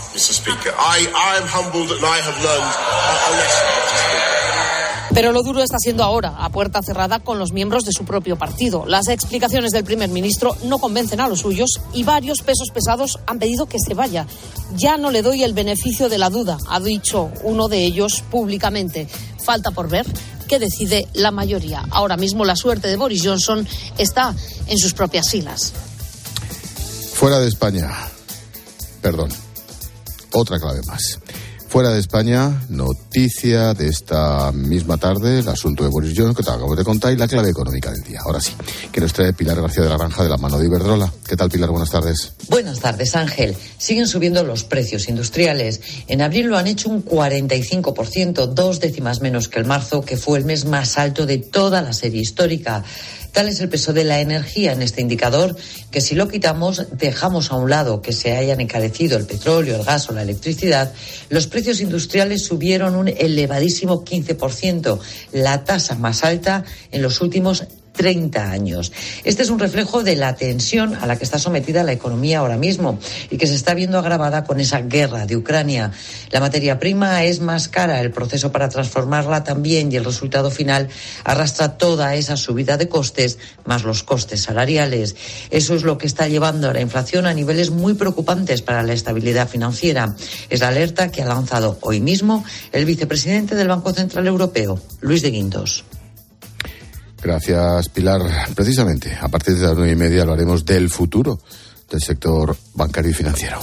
Pero lo duro está siendo ahora, a puerta cerrada con los miembros de su propio partido. Las explicaciones del primer ministro no convencen a los suyos y varios pesos pesados han pedido que se vaya. Ya no le doy el beneficio de la duda, ha dicho uno de ellos públicamente. Falta por ver qué decide la mayoría. Ahora mismo la suerte de Boris Johnson está en sus propias filas. Fuera de España, perdón, otra clave más. Fuera de España, noticia de esta misma tarde, el asunto de Boris Johnson, que te acabo de contar, y la clave económica del día. Ahora sí, que nos trae Pilar García de la Granja, de la mano de Iberdrola. ¿Qué tal, Pilar? Buenas tardes. Buenas tardes, Ángel. Siguen subiendo los precios industriales. En abril lo han hecho un cuarenta y cinco por ciento, dos décimas menos que el marzo, que fue el mes más alto de toda la serie histórica. Tal es el peso de la energía en este indicador, que si lo quitamos, dejamos a un lado que se hayan encarecido el petróleo, el gas o la electricidad, los precios industriales subieron un elevadísimo quince por ciento, la tasa más alta en los últimos treinta años. Este es un reflejo de la tensión a la que está sometida la economía ahora mismo y que se está viendo agravada con esa guerra de Ucrania. La materia prima es más cara, el proceso para transformarla también, y el resultado final arrastra toda esa subida de costes más los costes salariales. Eso es lo que está llevando a la inflación a niveles muy preocupantes para la estabilidad financiera. Es la alerta que ha lanzado hoy mismo el vicepresidente del Banco Central Europeo, Luis de Guindos. Gracias, Pilar. Precisamente, a partir de las nueve y media hablaremos del futuro del sector bancario y financiero.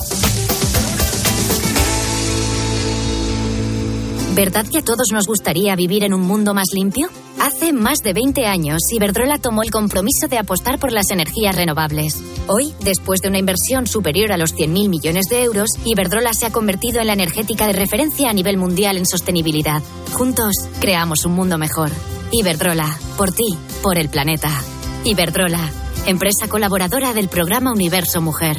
¿Verdad que a todos nos gustaría vivir en un mundo más limpio? Hace más de veinte años, Iberdrola tomó el compromiso de apostar por las energías renovables. Hoy, después de una inversión superior a los cien mil millones de euros, Iberdrola se ha convertido en la energética de referencia a nivel mundial en sostenibilidad. Juntos, creamos un mundo mejor. Iberdrola, por ti, por el planeta. Iberdrola, empresa colaboradora del programa Universo Mujer.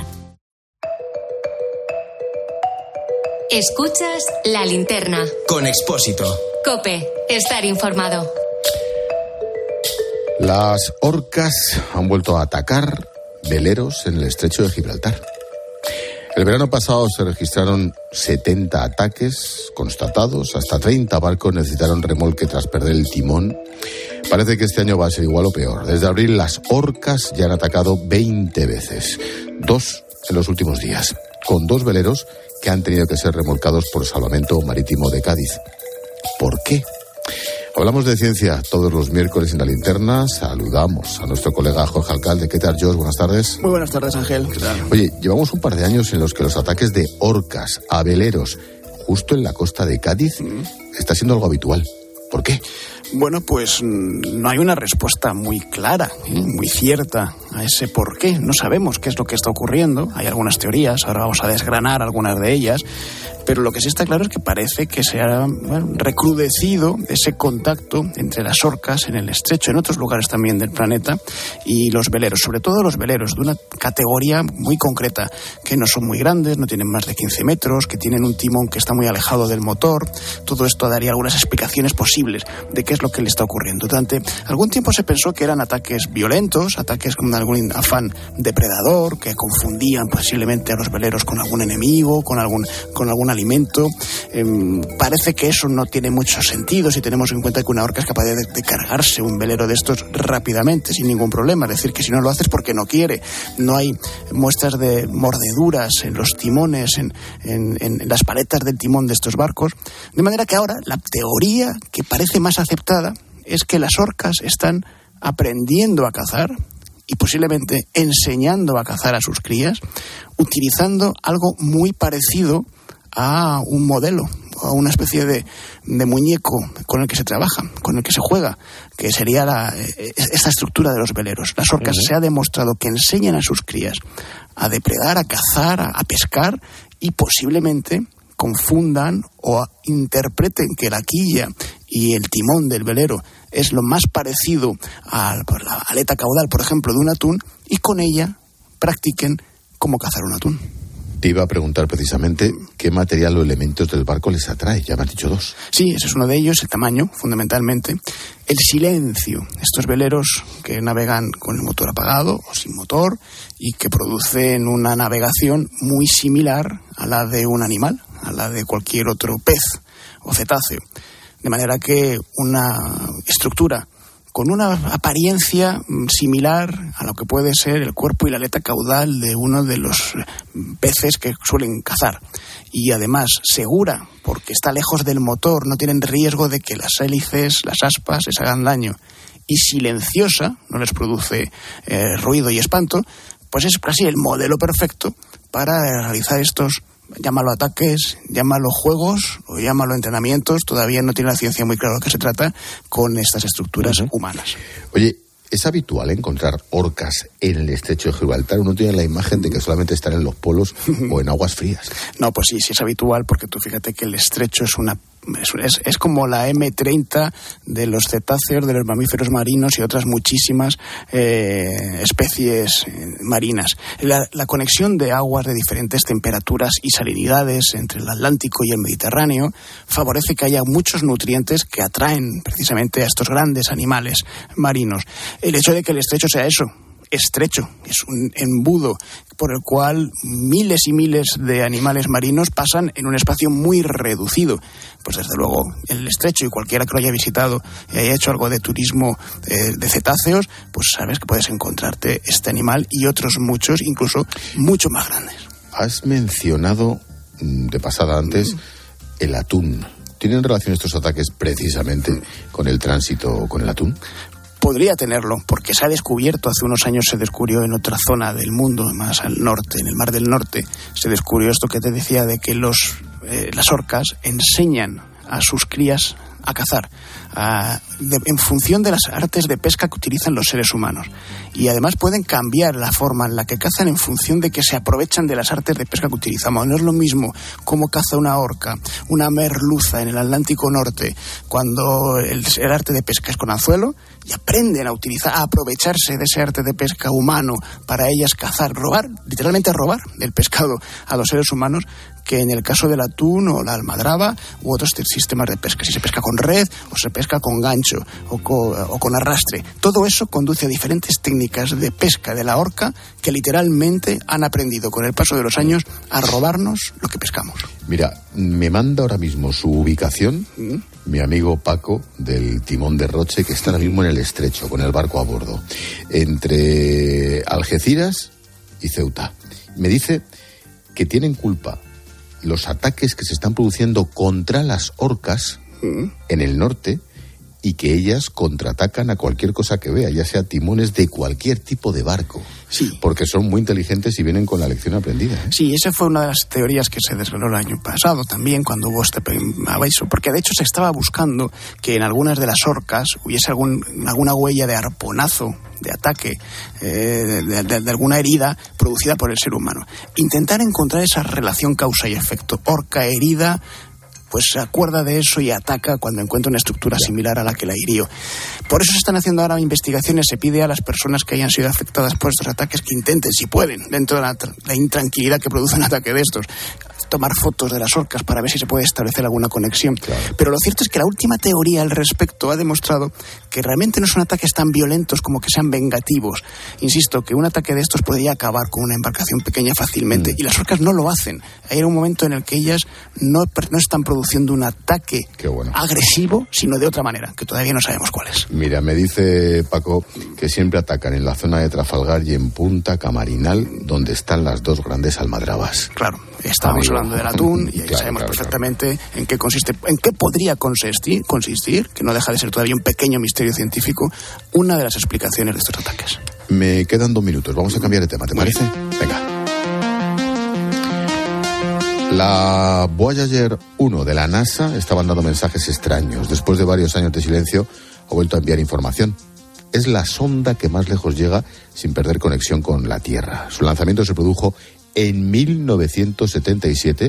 Escuchas La Linterna. Con Expósito. COPE, estar informado. Las orcas han vuelto a atacar veleros en el estrecho de Gibraltar. El verano pasado se registraron setenta ataques constatados, hasta treinta barcos necesitaron remolque tras perder el timón. Parece que este año va a ser igual o peor. Desde abril las orcas ya han atacado veinte veces, dos en los últimos días, con dos veleros que han tenido que ser remolcados por Salvamento Marítimo de Cádiz. ¿Por qué? Hablamos de ciencia todos los miércoles en La Linterna. Saludamos a nuestro colega Jorge Alcalde. ¿Qué tal, George? Buenas tardes. Muy buenas tardes, Ángel. ¿Qué tal? Oye, llevamos un par de años en los que los ataques de orcas a veleros justo en la costa de Cádiz mm. está siendo algo habitual. ¿Por qué? Bueno, pues no hay una respuesta muy clara, ¿eh? muy cierta a ese por qué. No sabemos qué es lo que está ocurriendo. Hay algunas teorías, ahora vamos a desgranar algunas de ellas. Pero lo que sí está claro es que parece que se ha bueno, recrudecido ese contacto entre las orcas en el estrecho, en otros lugares también del planeta, y los veleros, sobre todo los veleros de una categoría muy concreta, que no son muy grandes, no tienen más de quince metros, que tienen un timón que está muy alejado del motor. Todo esto daría algunas explicaciones posibles de qué es lo que le está ocurriendo. Durante algún tiempo se pensó que eran ataques violentos, ataques con algún afán depredador, que confundían posiblemente a los veleros con algún enemigo, con algún, con alguna alimento. Eh, parece que eso no tiene mucho sentido si tenemos en cuenta que una orca es capaz de, de cargarse un velero de estos rápidamente, sin ningún problema. Es decir, que si no lo hace es porque no quiere. No hay muestras de mordeduras en los timones, en, en, en las paletas del timón de estos barcos. De manera que ahora la teoría que parece más aceptada es que las orcas están aprendiendo a cazar y posiblemente enseñando a cazar a sus crías, utilizando algo muy parecido a un modelo, a una especie de, de muñeco con el que se trabaja, con el que se juega, que sería la, esta estructura de los veleros. Las orcas uh-huh. se ha demostrado que enseñan a sus crías a depredar, a cazar, a, a pescar, y posiblemente confundan o interpreten que la quilla y el timón del velero es lo más parecido a la aleta caudal, por ejemplo, de un atún, y con ella practiquen cómo cazar un atún. Te iba a preguntar precisamente qué material o elementos del barco les atrae. Ya me has dicho dos. Sí, ese es uno de ellos, el tamaño, fundamentalmente. El silencio. Estos veleros que navegan con el motor apagado o sin motor y que producen una navegación muy similar a la de un animal, a la de cualquier otro pez o cetáceo. De manera que una estructura con una apariencia similar a lo que puede ser el cuerpo y la aleta caudal de uno de los peces que suelen cazar. Y además segura, porque está lejos del motor, no tienen riesgo de que las hélices, las aspas, les hagan daño. Y silenciosa, no les produce eh, ruido y espanto, pues es casi el modelo perfecto para realizar estos, llámalo ataques, llámalo juegos o llámalo entrenamientos. Todavía no tiene la ciencia muy clara de lo que se trata con estas estructuras uh-huh. humanas. Oye, ¿es habitual encontrar orcas en el estrecho de Gibraltar? Uno tiene la imagen de que solamente están en los polos o en aguas frías. No, pues sí, sí es habitual, porque tú fíjate que el estrecho es una Es, es como la eme treinta de los cetáceos, de los mamíferos marinos y otras muchísimas eh, especies eh, marinas. La, la conexión de aguas de diferentes temperaturas y salinidades entre el Atlántico y el Mediterráneo favorece que haya muchos nutrientes que atraen precisamente a estos grandes animales marinos. El hecho de que el estrecho sea eso, estrecho, es un embudo por el cual miles y miles de animales marinos pasan en un espacio muy reducido. Pues desde luego el estrecho, y cualquiera que lo haya visitado y haya hecho algo de turismo eh, de cetáceos, pues sabes que puedes encontrarte este animal y otros muchos, incluso mucho más grandes. Has mencionado de pasada antes mm. el atún. ¿Tienen relación estos ataques precisamente con el tránsito con el atún? Podría tenerlo, porque se ha descubierto, hace unos años se descubrió en otra zona del mundo, más al norte, en el Mar del Norte, se descubrió esto que te decía de que los eh, las orcas enseñan a sus crías a cazar, a, de, en función de las artes de pesca que utilizan los seres humanos. Y además pueden cambiar la forma en la que cazan en función de que se aprovechan de las artes de pesca que utilizamos. No es lo mismo cómo caza una orca, una merluza en el Atlántico Norte, cuando el, el arte de pesca es con anzuelo, y aprenden a utilizar, a aprovecharse de ese arte de pesca humano para ellas cazar, robar, literalmente robar del pescado a los seres humanos, que en el caso del atún o la almadraba u otros sistemas de pesca. Si se pesca con con red o se pesca con gancho o con, o con arrastre. Todo eso conduce a diferentes técnicas de pesca de la orca que literalmente han aprendido con el paso de los años a robarnos lo que pescamos. Mira, me manda ahora mismo su ubicación ¿Mm? mi amigo Paco del Timón de Roche, que está ahora mismo en el estrecho con el barco a bordo, entre Algeciras y Ceuta. Me dice que tienen culpa los ataques que se están produciendo contra las orcas ¿Mm? en el norte, y que ellas contraatacan a cualquier cosa que vea, ya sea timones de cualquier tipo de barco. Sí. Porque son muy inteligentes y vienen con la lección aprendida, ¿eh? Sí, esa fue una de las teorías que se desveló el año pasado también, cuando hubo este aviso, porque de hecho se estaba buscando que en algunas de las orcas hubiese algún, alguna huella de arponazo, de ataque, eh, de, de, de alguna herida producida por el ser humano. Intentar encontrar esa relación causa y efecto. Orca herida, pues se acuerda de eso y ataca cuando encuentra una estructura similar a la que la hirió. Por eso se están haciendo ahora investigaciones. Se pide a las personas que hayan sido afectadas por estos ataques que intenten, si pueden, dentro de la, la intranquilidad que produce un ataque de estos, tomar fotos de las orcas para ver si se puede establecer alguna conexión. Claro. Pero lo cierto es que la última teoría al respecto ha demostrado que realmente no son ataques tan violentos como que sean vengativos. Insisto, que un ataque de estos podría acabar con una embarcación pequeña fácilmente, mm. y las orcas no lo hacen. Hay un momento en el que ellas no, no están produciendo un ataque bueno. agresivo, sino de otra manera, que todavía no sabemos cuál es. Mira, me dice Paco que siempre atacan en la zona de Trafalgar y en Punta Camarinal, donde están las dos grandes almadrabas. Claro, estábamos Amigo. hablando del atún y ahí claro, sabemos claro, perfectamente claro. en qué consiste, en qué podría consistir, consistir, que no deja de ser todavía un pequeño misterio científico, una de las explicaciones de estos ataques. Me quedan dos minutos, vamos a cambiar de tema, ¿te parece? Venga. La Voyager uno de la NASA está mandando mensajes extraños. Después de varios años de silencio, ha vuelto a enviar información. Es la sonda que más lejos llega sin perder conexión con la Tierra. Su lanzamiento se produjo en mil novecientos setenta y siete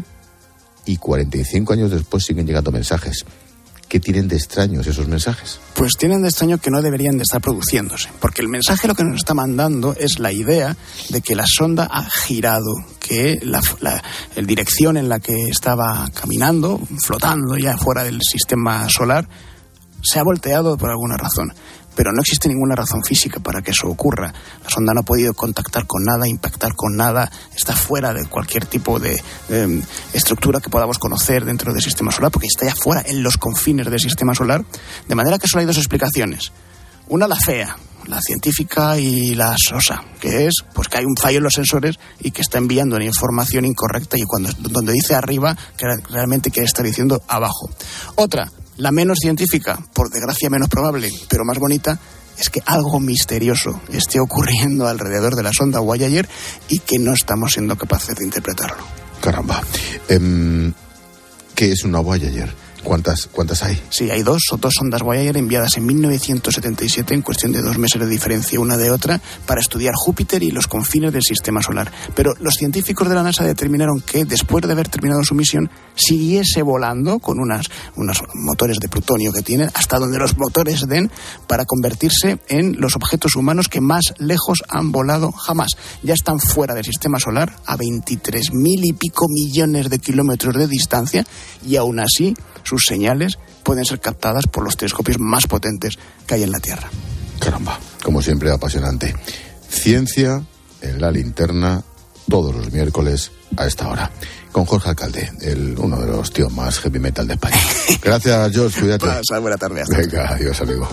y cuarenta y cinco años después siguen llegando mensajes. ¿Qué tienen de extraños esos mensajes? Pues tienen de extraño que no deberían de estar produciéndose, porque el mensaje lo que nos está mandando es la idea de que la sonda ha girado, que la, la el dirección en la que estaba caminando, flotando ya fuera del sistema solar, se ha volteado por alguna razón. Pero no existe ninguna razón física para que eso ocurra. La sonda no ha podido contactar con nada, impactar con nada, está fuera de cualquier tipo de, de estructura que podamos conocer dentro del sistema solar, porque está ya fuera, en los confines del sistema solar. De manera que solo hay dos explicaciones. Una, la fea, la científica, y la sosa, que es pues que hay un fallo en los sensores y que está enviando una información incorrecta, y cuando donde dice arriba, que realmente quiere estar diciendo abajo. Otra, la menos científica, por desgracia menos probable, pero más bonita, es que algo misterioso esté ocurriendo alrededor de la sonda Voyager y que no estamos siendo capaces de interpretarlo. Caramba. Eh, ¿Qué es una Voyager? ¿Cuántas, ¿Cuántas hay? Sí, hay dos, o dos sondas Voyager enviadas en mil novecientos setenta y siete en cuestión de dos meses de diferencia una de otra para estudiar Júpiter y los confines del sistema solar. Pero los científicos de la NASA determinaron que después de haber terminado su misión siguiese volando con unas, unos motores de plutonio que tienen hasta donde los motores den para convertirse en los objetos humanos que más lejos han volado jamás. Ya están fuera del sistema solar a veintitrés mil y pico millones de kilómetros de distancia y aún así sus señales pueden ser captadas por los telescopios más potentes que hay en la Tierra. Caramba, como siempre apasionante. Ciencia en la linterna todos los miércoles a esta hora. Con Jorge Alcalde, el, uno de los tíos más heavy metal de España. Gracias, George, cuídate. Pasa, buena tarde. Hasta Venga, adiós, amigo.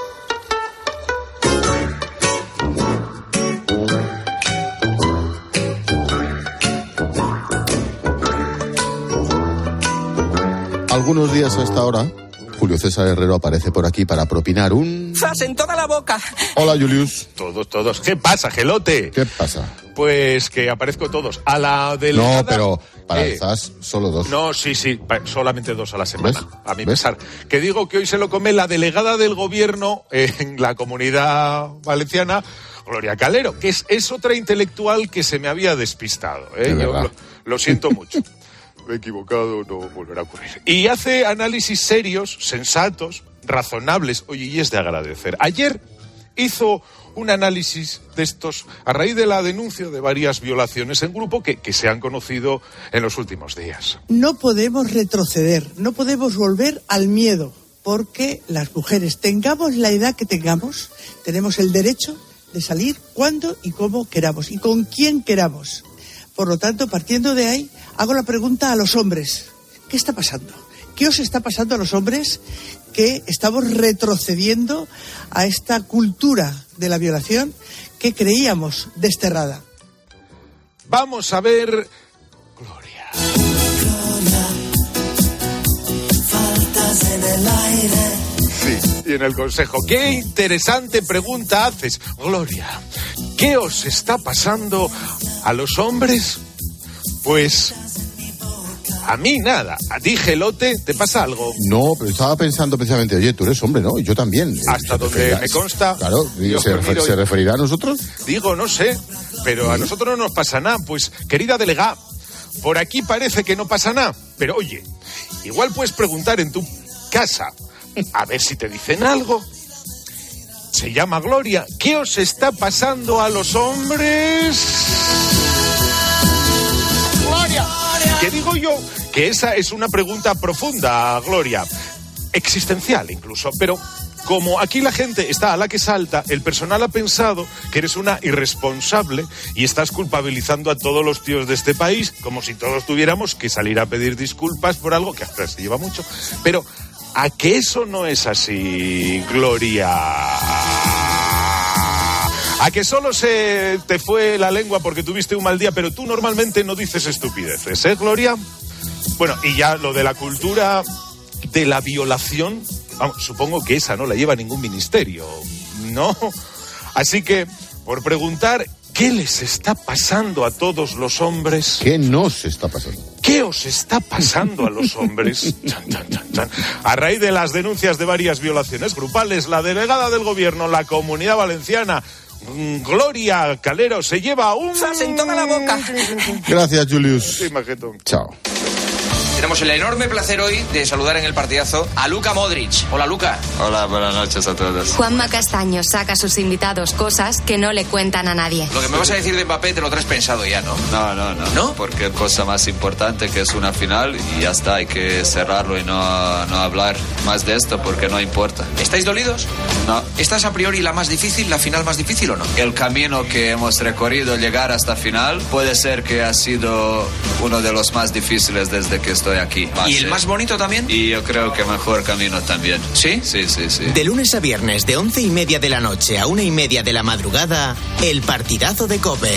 Algunos días a esta hora, Julio César Herrero aparece por aquí para propinar un... ¡Zas en toda la boca! Hola, Julius. Todos, todos. ¿Qué pasa, gelote? ¿Qué pasa? Pues que aparezco todos. A la delegada... No, pero para el zas solo dos. No, sí, sí, solamente dos a la semana. ¿Ves? A mi pesar. Que digo que hoy se lo come la delegada del gobierno en la Comunidad Valenciana, Gloria Calero, que es, es otra intelectual que se me había despistado. ¿eh? Yo lo, lo siento mucho. Me he equivocado, no volverá a ocurrir. Y hace análisis serios, sensatos, razonables. Oye, y es de agradecer. Ayer hizo un análisis de estos a raíz de la denuncia de varias violaciones en grupo que, que se han conocido en los últimos días. No podemos retroceder, no podemos volver al miedo, porque las mujeres, tengamos la edad que tengamos, tenemos el derecho de salir cuando y cómo queramos y con quién queramos. Por lo tanto, partiendo de ahí, hago la pregunta a los hombres. ¿Qué está pasando? ¿Qué os está pasando a los hombres que estamos retrocediendo a esta cultura de la violación que creíamos desterrada? Vamos a ver... Gloria. Gloria, faltas en el aire. Sí, y en el consejo. Qué interesante pregunta haces, Gloria. ¿Qué os está pasando a los hombres? Pues... a mí nada. ¿A ti, Gelote, te pasa algo? No, pero estaba pensando precisamente, oye, tú eres hombre, ¿no? Yo también. Hasta donde me consta. Claro, Dios, ¿se, refer, ¿se referirá a nosotros? Digo, no sé, pero a nosotros no nos pasa nada. Pues, querida delegada, por aquí parece que no pasa nada. Pero oye, igual puedes preguntar en tu casa, a ver si te dicen algo. Se llama Gloria. ¿Qué os está pasando a los hombres? Gloria. ¿Qué digo yo? Que esa es una pregunta profunda, Gloria, existencial incluso, pero como aquí la gente está a la que salta, el personal ha pensado que eres una irresponsable y estás culpabilizando a todos los tíos de este país, como si todos tuviéramos que salir a pedir disculpas por algo que hasta se lleva mucho. Pero, ¿a que eso no es así, Gloria? A que solo se te fue la lengua porque tuviste un mal día, pero tú normalmente no dices estupideces, ¿eh, Gloria? Bueno, y ya lo de la cultura de la violación, vamos, supongo que esa no la lleva ningún ministerio, ¿no? Así que, por preguntar, ¿qué les está pasando a todos los hombres? ¿Qué nos está pasando? ¿Qué os está pasando a los hombres? Chan, chan, chan, chan. A raíz de las denuncias de varias violaciones grupales, la delegada del gobierno, la Comunidad Valenciana, Gloria Calero, se lleva un... ¡Sas en toda la boca! Gracias, Julius. Sí, Majeto. Chao. Tenemos el enorme placer hoy de saludar en el partidazo a Luka Modric. Hola, Luka. Hola, buenas noches a todos. Juanma Castaño saca a sus invitados cosas que no le cuentan a nadie. Lo que me vas a decir de Mbappé te lo traes pensado ya, ¿no? No, no, no. ¿No? Porque cosa más importante que es una final y ya está, hay que cerrarlo y no, no hablar más de esto porque no importa. ¿Estáis dolidos? No. ¿Esta es a priori la más difícil, la final más difícil o no? El camino que hemos recorrido llegar hasta final puede ser que ha sido uno de los más difíciles desde que estoy aquí. ¿Y el más bonito también? Y yo creo que mejor camino también. ¿Sí? Sí, sí, sí. De lunes a viernes, de once y media de la noche a una y media de la madrugada, el partidazo de COPE.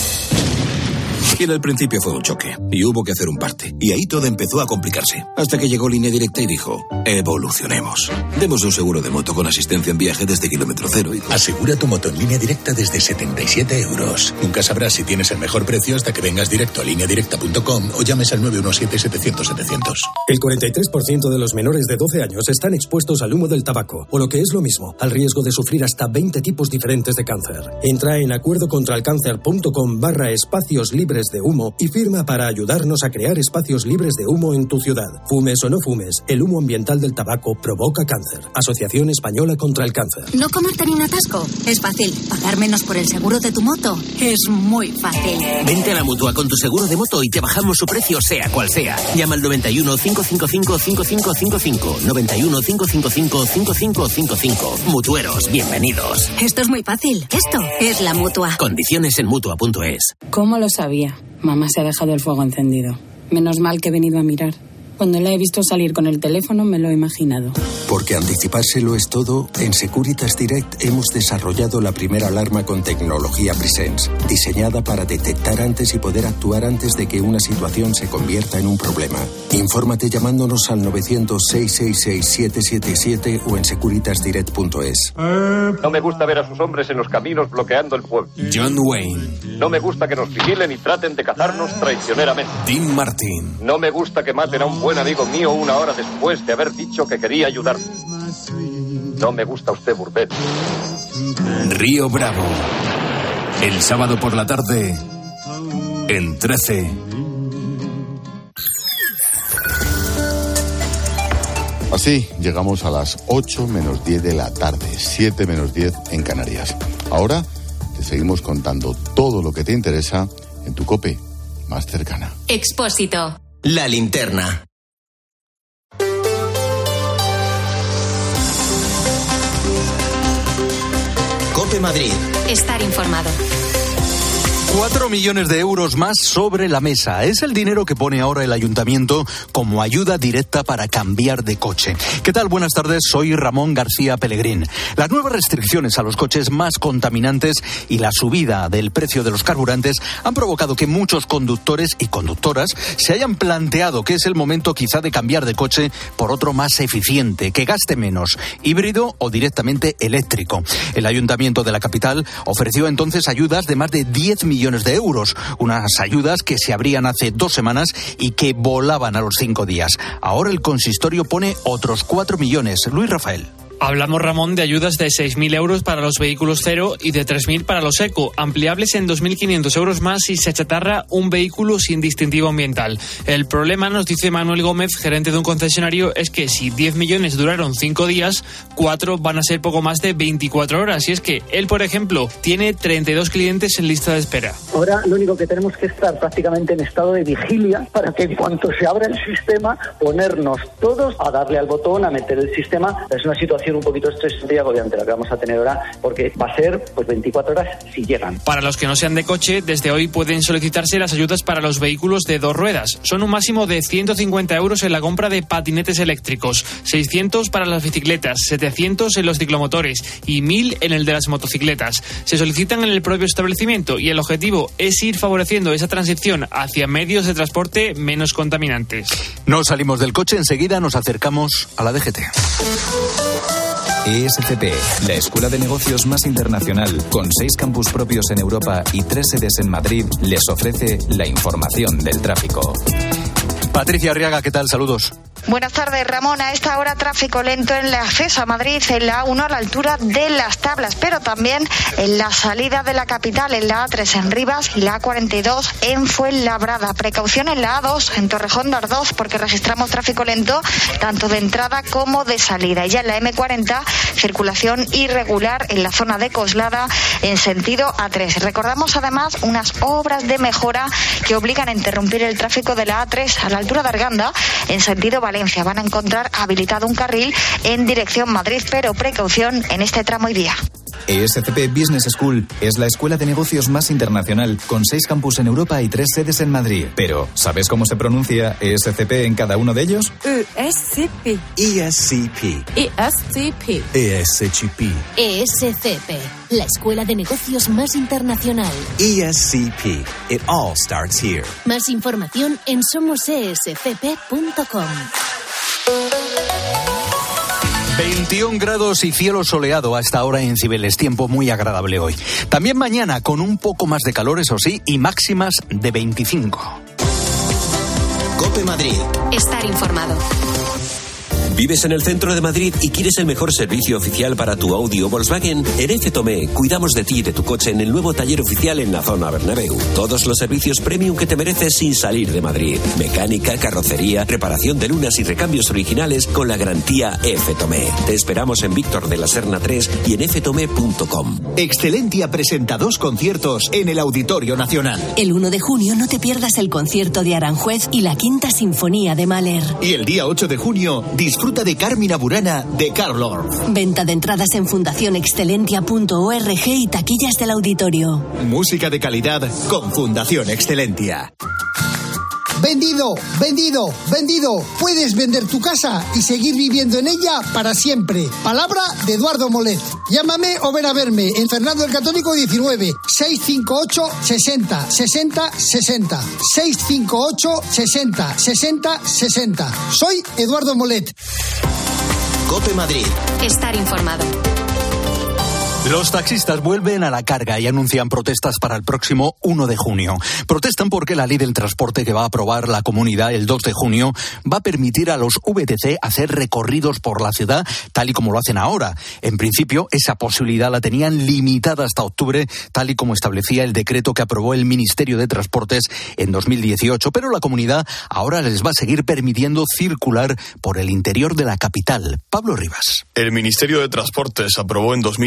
Y en el principio fue un choque, y hubo que hacer un parte. Y ahí todo empezó a complicarse. Hasta que llegó Línea Directa y dijo, evolucionemos. Demos un seguro de moto con asistencia en viaje desde kilómetro cero. Y... asegura tu moto en Línea Directa desde setenta y siete euros. Nunca sabrás si tienes el mejor precio hasta que vengas directo a línea directa punto com o llames al nueve uno siete, setecientos, setecientos. El cuarenta y tres por ciento de los menores de doce años están expuestos al humo del tabaco, o lo que es lo mismo, al riesgo de sufrir hasta veinte tipos diferentes de cáncer. Entra en acuerdocontralcáncer.com barra espacios libres de humo y firma para ayudarnos a crear espacios libres de humo en tu ciudad. Fumes o no fumes, el humo ambiental del tabaco provoca cáncer. Asociación Española contra el Cáncer. ¿No comerte ni un atasco? Es fácil. ¿Pagar menos por el seguro de tu moto? Es muy fácil. Vente a la Mutua con tu seguro de moto y te bajamos su precio sea cual sea. Llama al noventa y uno, cinco cinco cinco, cinco cinco cinco cinco. noventa y uno, cinco cinco cinco, cinco cinco cinco cinco. Mutueros, bienvenidos. Esto es muy fácil. Esto es la Mutua. Condiciones en Mutua punto es. ¿Cómo lo sabía? Mamá se ha dejado el fuego encendido. Menos mal que he venido a mirar. Cuando la he visto salir con el teléfono me lo he imaginado. Porque anticipárselo es todo, en Securitas Direct hemos desarrollado la primera alarma con tecnología Presence, diseñada para detectar antes y poder actuar antes de que una situación se convierta en un problema. Infórmate llamándonos al novecientos, seiscientos sesenta y seis, siete siete siete o en securitas direct punto es. No me gusta ver a sus hombres en los caminos bloqueando el pueblo. John Wayne. No me gusta que nos vigilen y traten de cazarnos traicioneramente. Tim Martin. No me gusta que maten a un buen amigo mío una hora después de haber dicho que quería ayudarme. No me gusta usted, Burdett. Río Bravo. El sábado por la tarde, en trece. Así llegamos a las ocho menos diez de la tarde, siete menos diez en Canarias. Ahora te seguimos contando todo lo que te interesa en tu COPE más cercana. Expósito. La linterna. COPE Madrid. Estar informado. Cuatro millones de euros más sobre la mesa. Es el dinero que pone ahora el ayuntamiento como ayuda directa para cambiar de coche. ¿Qué tal? Buenas tardes, soy Ramón García Pellegrín. Las nuevas restricciones a los coches más contaminantes y la subida del precio de los carburantes han provocado que muchos conductores y conductoras se hayan planteado que es el momento quizá de cambiar de coche por otro más eficiente, que gaste menos, híbrido o directamente eléctrico. El ayuntamiento de la capital ofreció entonces ayudas de más de diez millones de euros, unas ayudas que se abrían hace dos semanas y que volaban a los cinco días. Ahora el consistorio pone otros cuatro millones. Luis Rafael. Hablamos, Ramón, de ayudas de seis mil euros para los vehículos cero y de tres mil para los eco, ampliables en dos mil quinientos euros más si se achatarra un vehículo sin distintivo ambiental. El problema, nos dice Manuel Gómez, gerente de un concesionario, es que si diez millones duraron cinco días, cuatro van a ser poco más de veinticuatro horas. Y es que él, por ejemplo, tiene treinta y dos clientes en lista de espera. Ahora lo único que tenemos que estar prácticamente en estado de vigilia para que en cuanto se abra el sistema, ponernos todos a darle al botón, a meter el sistema. Es una situación un poquito estresante y agobiante la que vamos a tener ahora, porque va a ser pues veinticuatro horas si llegan. Para los que no sean de coche, desde hoy pueden solicitarse las ayudas para los vehículos de dos ruedas. Son un máximo de ciento cincuenta euros en la compra de patinetes eléctricos, seiscientos para las bicicletas, setecientos en los ciclomotores y mil en el de las motocicletas. Se solicitan en el propio establecimiento y el objetivo es ir favoreciendo esa transición hacia medios de transporte menos contaminantes. No salimos del coche, enseguida nos acercamos a la D G T. E S C P, la escuela de negocios más internacional, con seis campus propios en Europa y tres sedes en Madrid, les ofrece la información del tráfico. Patricia Arriaga, ¿qué tal? Saludos. Buenas tardes, Ramón. A esta hora tráfico lento en el acceso a Madrid, en la A uno a la altura de Las Tablas, pero también en la salida de la capital, en la A tres en Rivas y la A cuarenta y dos en Fuenlabrada. Precaución en la A dos en Torrejón de Ardoz, porque registramos tráfico lento tanto de entrada como de salida. Y ya en la eme cuarenta, circulación irregular en la zona de Coslada en sentido A tres. Recordamos además unas obras de mejora que obligan a interrumpir el tráfico de la A tres a la altura de Arganda en sentido Valencia. Van a encontrar habilitado un carril en dirección Madrid, pero precaución en este tramo y vía. E S C P Business School es la escuela de negocios más internacional, con seis campus en Europa y tres sedes en Madrid. Pero, ¿sabes cómo se pronuncia E S C P en cada uno de ellos? E S C P. E S C P. E S C P. E S C P. E S C P, la escuela de negocios más internacional. E S C P. It all starts here. Más información en somos e s c p punto com. veintiún grados y cielo soleado hasta ahora en Cibeles, tiempo muy agradable hoy. También mañana con un poco más de calor, eso sí, y máximas de veinticinco. COPE Madrid. Estar informado. ¿Vives en el centro de Madrid y quieres el mejor servicio oficial para tu Audi o Volkswagen? En F Tomé cuidamos de ti y de tu coche en el nuevo taller oficial en la zona Bernabéu. Todos los servicios premium que te mereces sin salir de Madrid. Mecánica, carrocería, reparación de lunas y recambios originales con la garantía F Tomé. Te esperamos en Víctor de la Serna tres y en f tomé punto com. Excelentia presenta dos conciertos en el Auditorio Nacional. El uno de junio no te pierdas el concierto de Aranjuez y la Quinta Sinfonía de Mahler. Y el día ocho de junio disfruta de Carmina Burana de Karl Orff. Venta de entradas en fundación excelentia punto org y taquillas del auditorio. Música de calidad con Fundación Excelentia. Vendido, vendido, vendido. Puedes vender tu casa y seguir viviendo en ella para siempre. Palabra de Eduardo Molet. Llámame o ven a verme en Fernando el Católico diecinueve, seiscientos cincuenta y ocho, sesenta, sesenta, sesenta. seiscientos cincuenta y ocho, sesenta, sesenta, sesenta. Soy Eduardo Molet. COPE Madrid. Estar informado. Los taxistas vuelven a la carga y anuncian protestas para el próximo uno de junio. Protestan porque la ley del transporte que va a aprobar la comunidad el dos de junio va a permitir a los V T C hacer recorridos por la ciudad tal y como lo hacen ahora. En principio, esa posibilidad la tenían limitada hasta octubre, tal y como establecía el decreto que aprobó el Ministerio de Transportes en dos mil dieciocho, pero la comunidad ahora les va a seguir permitiendo circular por el interior de la capital. Pablo Rivas. El Ministerio de Transportes aprobó en dos mil dieciocho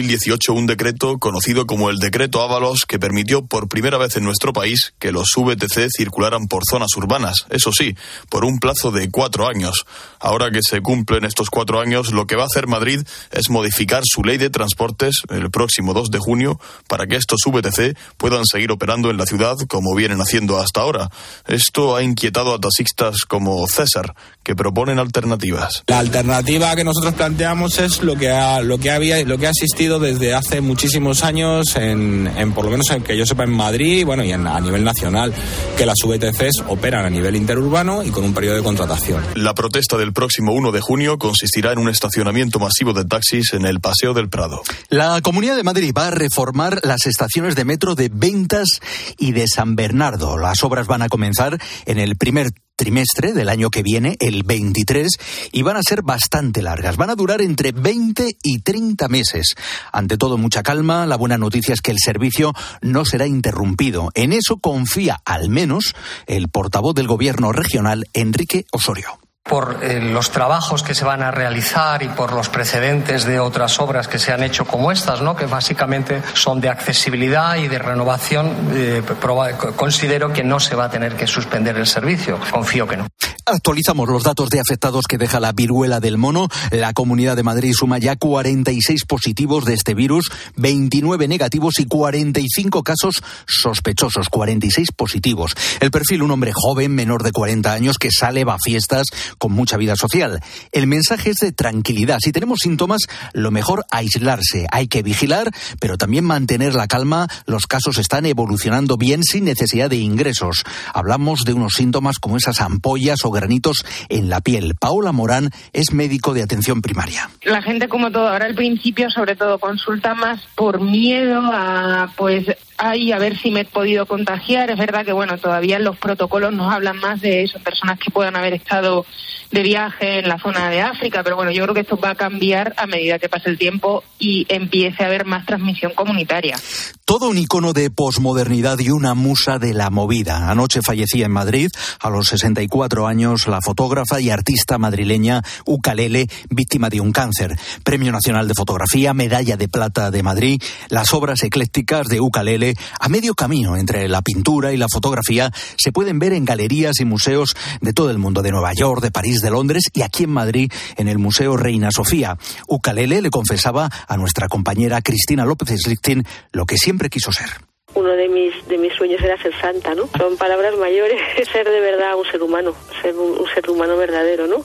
hecho un decreto conocido como el Decreto Ábalos, que permitió por primera vez en nuestro país que los V T C circularan por zonas urbanas, eso sí, por un plazo de cuatro años. Ahora que se cumplen estos cuatro años, lo que va a hacer Madrid es modificar su ley de transportes el próximo dos de junio para que estos V T C puedan seguir operando en la ciudad como vienen haciendo hasta ahora. Esto ha inquietado a taxistas como César, que proponen alternativas. La alternativa que nosotros planteamos es lo que ha, lo que había, lo que ha existido desde hace muchísimos años en, en por lo menos en que yo sepa en Madrid, bueno, y en, a nivel nacional, que las V T Cs operan a nivel interurbano y con un periodo de contratación. La protesta del próximo uno de junio consistirá en un estacionamiento masivo de taxis en el Paseo del Prado. La Comunidad de Madrid va a reformar las estaciones de metro de Ventas y de San Bernardo. Las obras van a comenzar en el primer trimestre del año que viene, el veintitrés, y van a ser bastante largas. Van a durar entre veinte y treinta meses. Ante todo, mucha calma. La buena noticia es que el servicio no será interrumpido. En eso confía, al menos, el portavoz del Gobierno regional, Enrique Osorio. Por eh, los trabajos que se van a realizar y por los precedentes de otras obras que se han hecho como estas, ¿no?, que básicamente son de accesibilidad y de renovación, eh, proba- considero que no se va a tener que suspender el servicio. Confío que no. Actualizamos los datos de afectados que deja la viruela del mono. La Comunidad de Madrid suma ya cuarenta y seis positivos de este virus, veintinueve negativos y cuarenta y cinco casos sospechosos. cuarenta y seis positivos. El perfil, un hombre joven, menor de cuarenta años, que sale, va a fiestas, con mucha vida social. El mensaje es de tranquilidad. Si tenemos síntomas, lo mejor aislarse. Hay que vigilar, pero también mantener la calma. Los casos están evolucionando bien sin necesidad de ingresos. Hablamos de unos síntomas como esas ampollas o granitos en la piel. Paola Morán es médico de atención primaria. La gente, como todo, ahora al principio sobre todo consulta más por miedo a, pues, ay, a ver si me he podido contagiar. Es verdad que, bueno, todavía los protocolos nos hablan más de eso, personas que puedan haber estado de viaje en la zona de África, pero bueno, yo creo que esto va a cambiar a medida que pase el tiempo y empiece a haber más transmisión comunitaria. Todo un icono de posmodernidad y una musa de la movida. Anoche fallecía en Madrid, a los sesenta y cuatro años, la fotógrafa y artista madrileña Ukalele, víctima de un cáncer. Premio Nacional de Fotografía, Medalla de Plata de Madrid. Las obras eclécticas de Ukalele, a medio camino entre la pintura y la fotografía, se pueden ver en galerías y museos de todo el mundo, de Nueva York, de París, de Londres y aquí en Madrid, en el Museo Reina Sofía. Ukalele le confesaba a nuestra compañera Cristina López Slichting lo que siempre quiso ser. Uno de mis de mis sueños era ser santa, ¿no? Son palabras mayores, ser de verdad un ser humano, ser un, un ser humano verdadero, ¿no?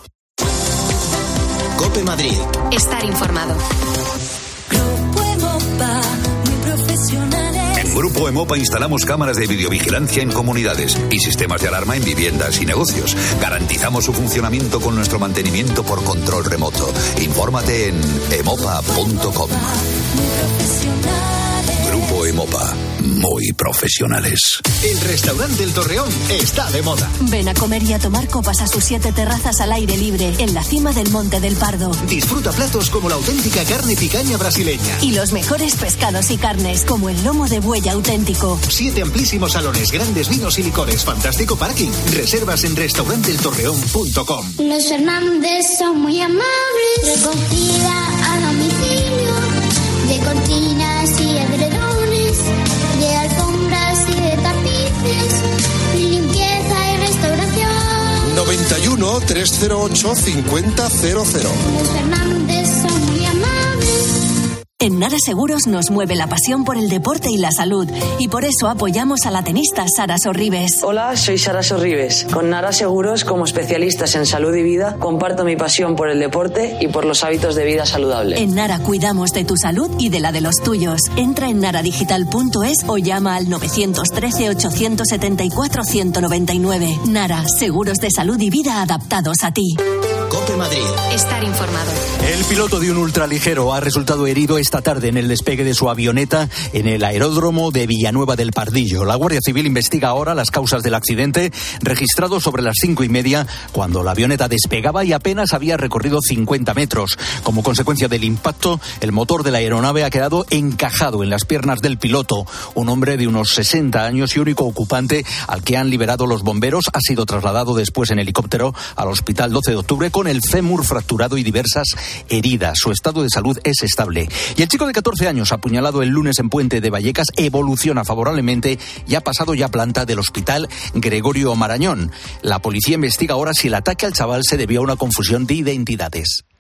COPE Madrid. Estar informado. En Grupo Emopa instalamos cámaras de videovigilancia en comunidades y sistemas de alarma en viviendas y negocios. Garantizamos su funcionamiento con nuestro mantenimiento por control remoto. Infórmate en emopa punto com. Grupo Emopa. Muy profesionales. El restaurante El Torreón está de moda. Ven a comer y a tomar copas a sus siete terrazas al aire libre, en la cima del Monte del Pardo. Disfruta platos como la auténtica carne picaña brasileña. Y los mejores pescados y carnes, como el lomo de buey auténtico. Siete amplísimos salones, grandes vinos y licores, fantástico parking. Reservas en restaurante el torreón punto com. Los Hernández son muy amables. Recogida a domicilio de cortinas y edredones, de alfombras y de tapices, limpieza y restauración. noventa y uno, trescientos ocho, cincuenta cero cero. Los Hernández son muy amables. En Nara Seguros nos mueve la pasión por el deporte y la salud, y por eso apoyamos a la tenista Sara Sorribes. Hola, soy Sara Sorribes. Con Nara Seguros, como especialistas en salud y vida, comparto mi pasión por el deporte y por los hábitos de vida saludable. En Nara cuidamos de tu salud y de la de los tuyos. Entra en naradigital punto es o llama al nueve uno tres, ocho siete cuatro, uno cero nueve nueve. Nara, seguros de salud y vida adaptados a ti. COPE Madrid. Estar informado. El piloto de un ultraligero ha resultado herido esta tarde en el despegue de su avioneta en el aeródromo de Villanueva del Pardillo. La Guardia Civil investiga ahora las causas del accidente, registrado sobre las cinco y media, cuando la avioneta despegaba y apenas había recorrido cincuenta metros. Como consecuencia del impacto, el motor de la aeronave ha quedado encajado en las piernas del piloto. Un hombre de unos sesenta años y único ocupante al que han liberado los bomberos ha sido trasladado después en helicóptero al Hospital doce de octubre con con el fémur fracturado y diversas heridas. Su estado de salud es estable. Y el chico de catorce años, apuñalado el lunes en Puente de Vallecas, evoluciona favorablemente y ha pasado ya planta del hospital Gregorio Marañón. La policía investiga ahora si el ataque al chaval se debió a una confusión de identidades.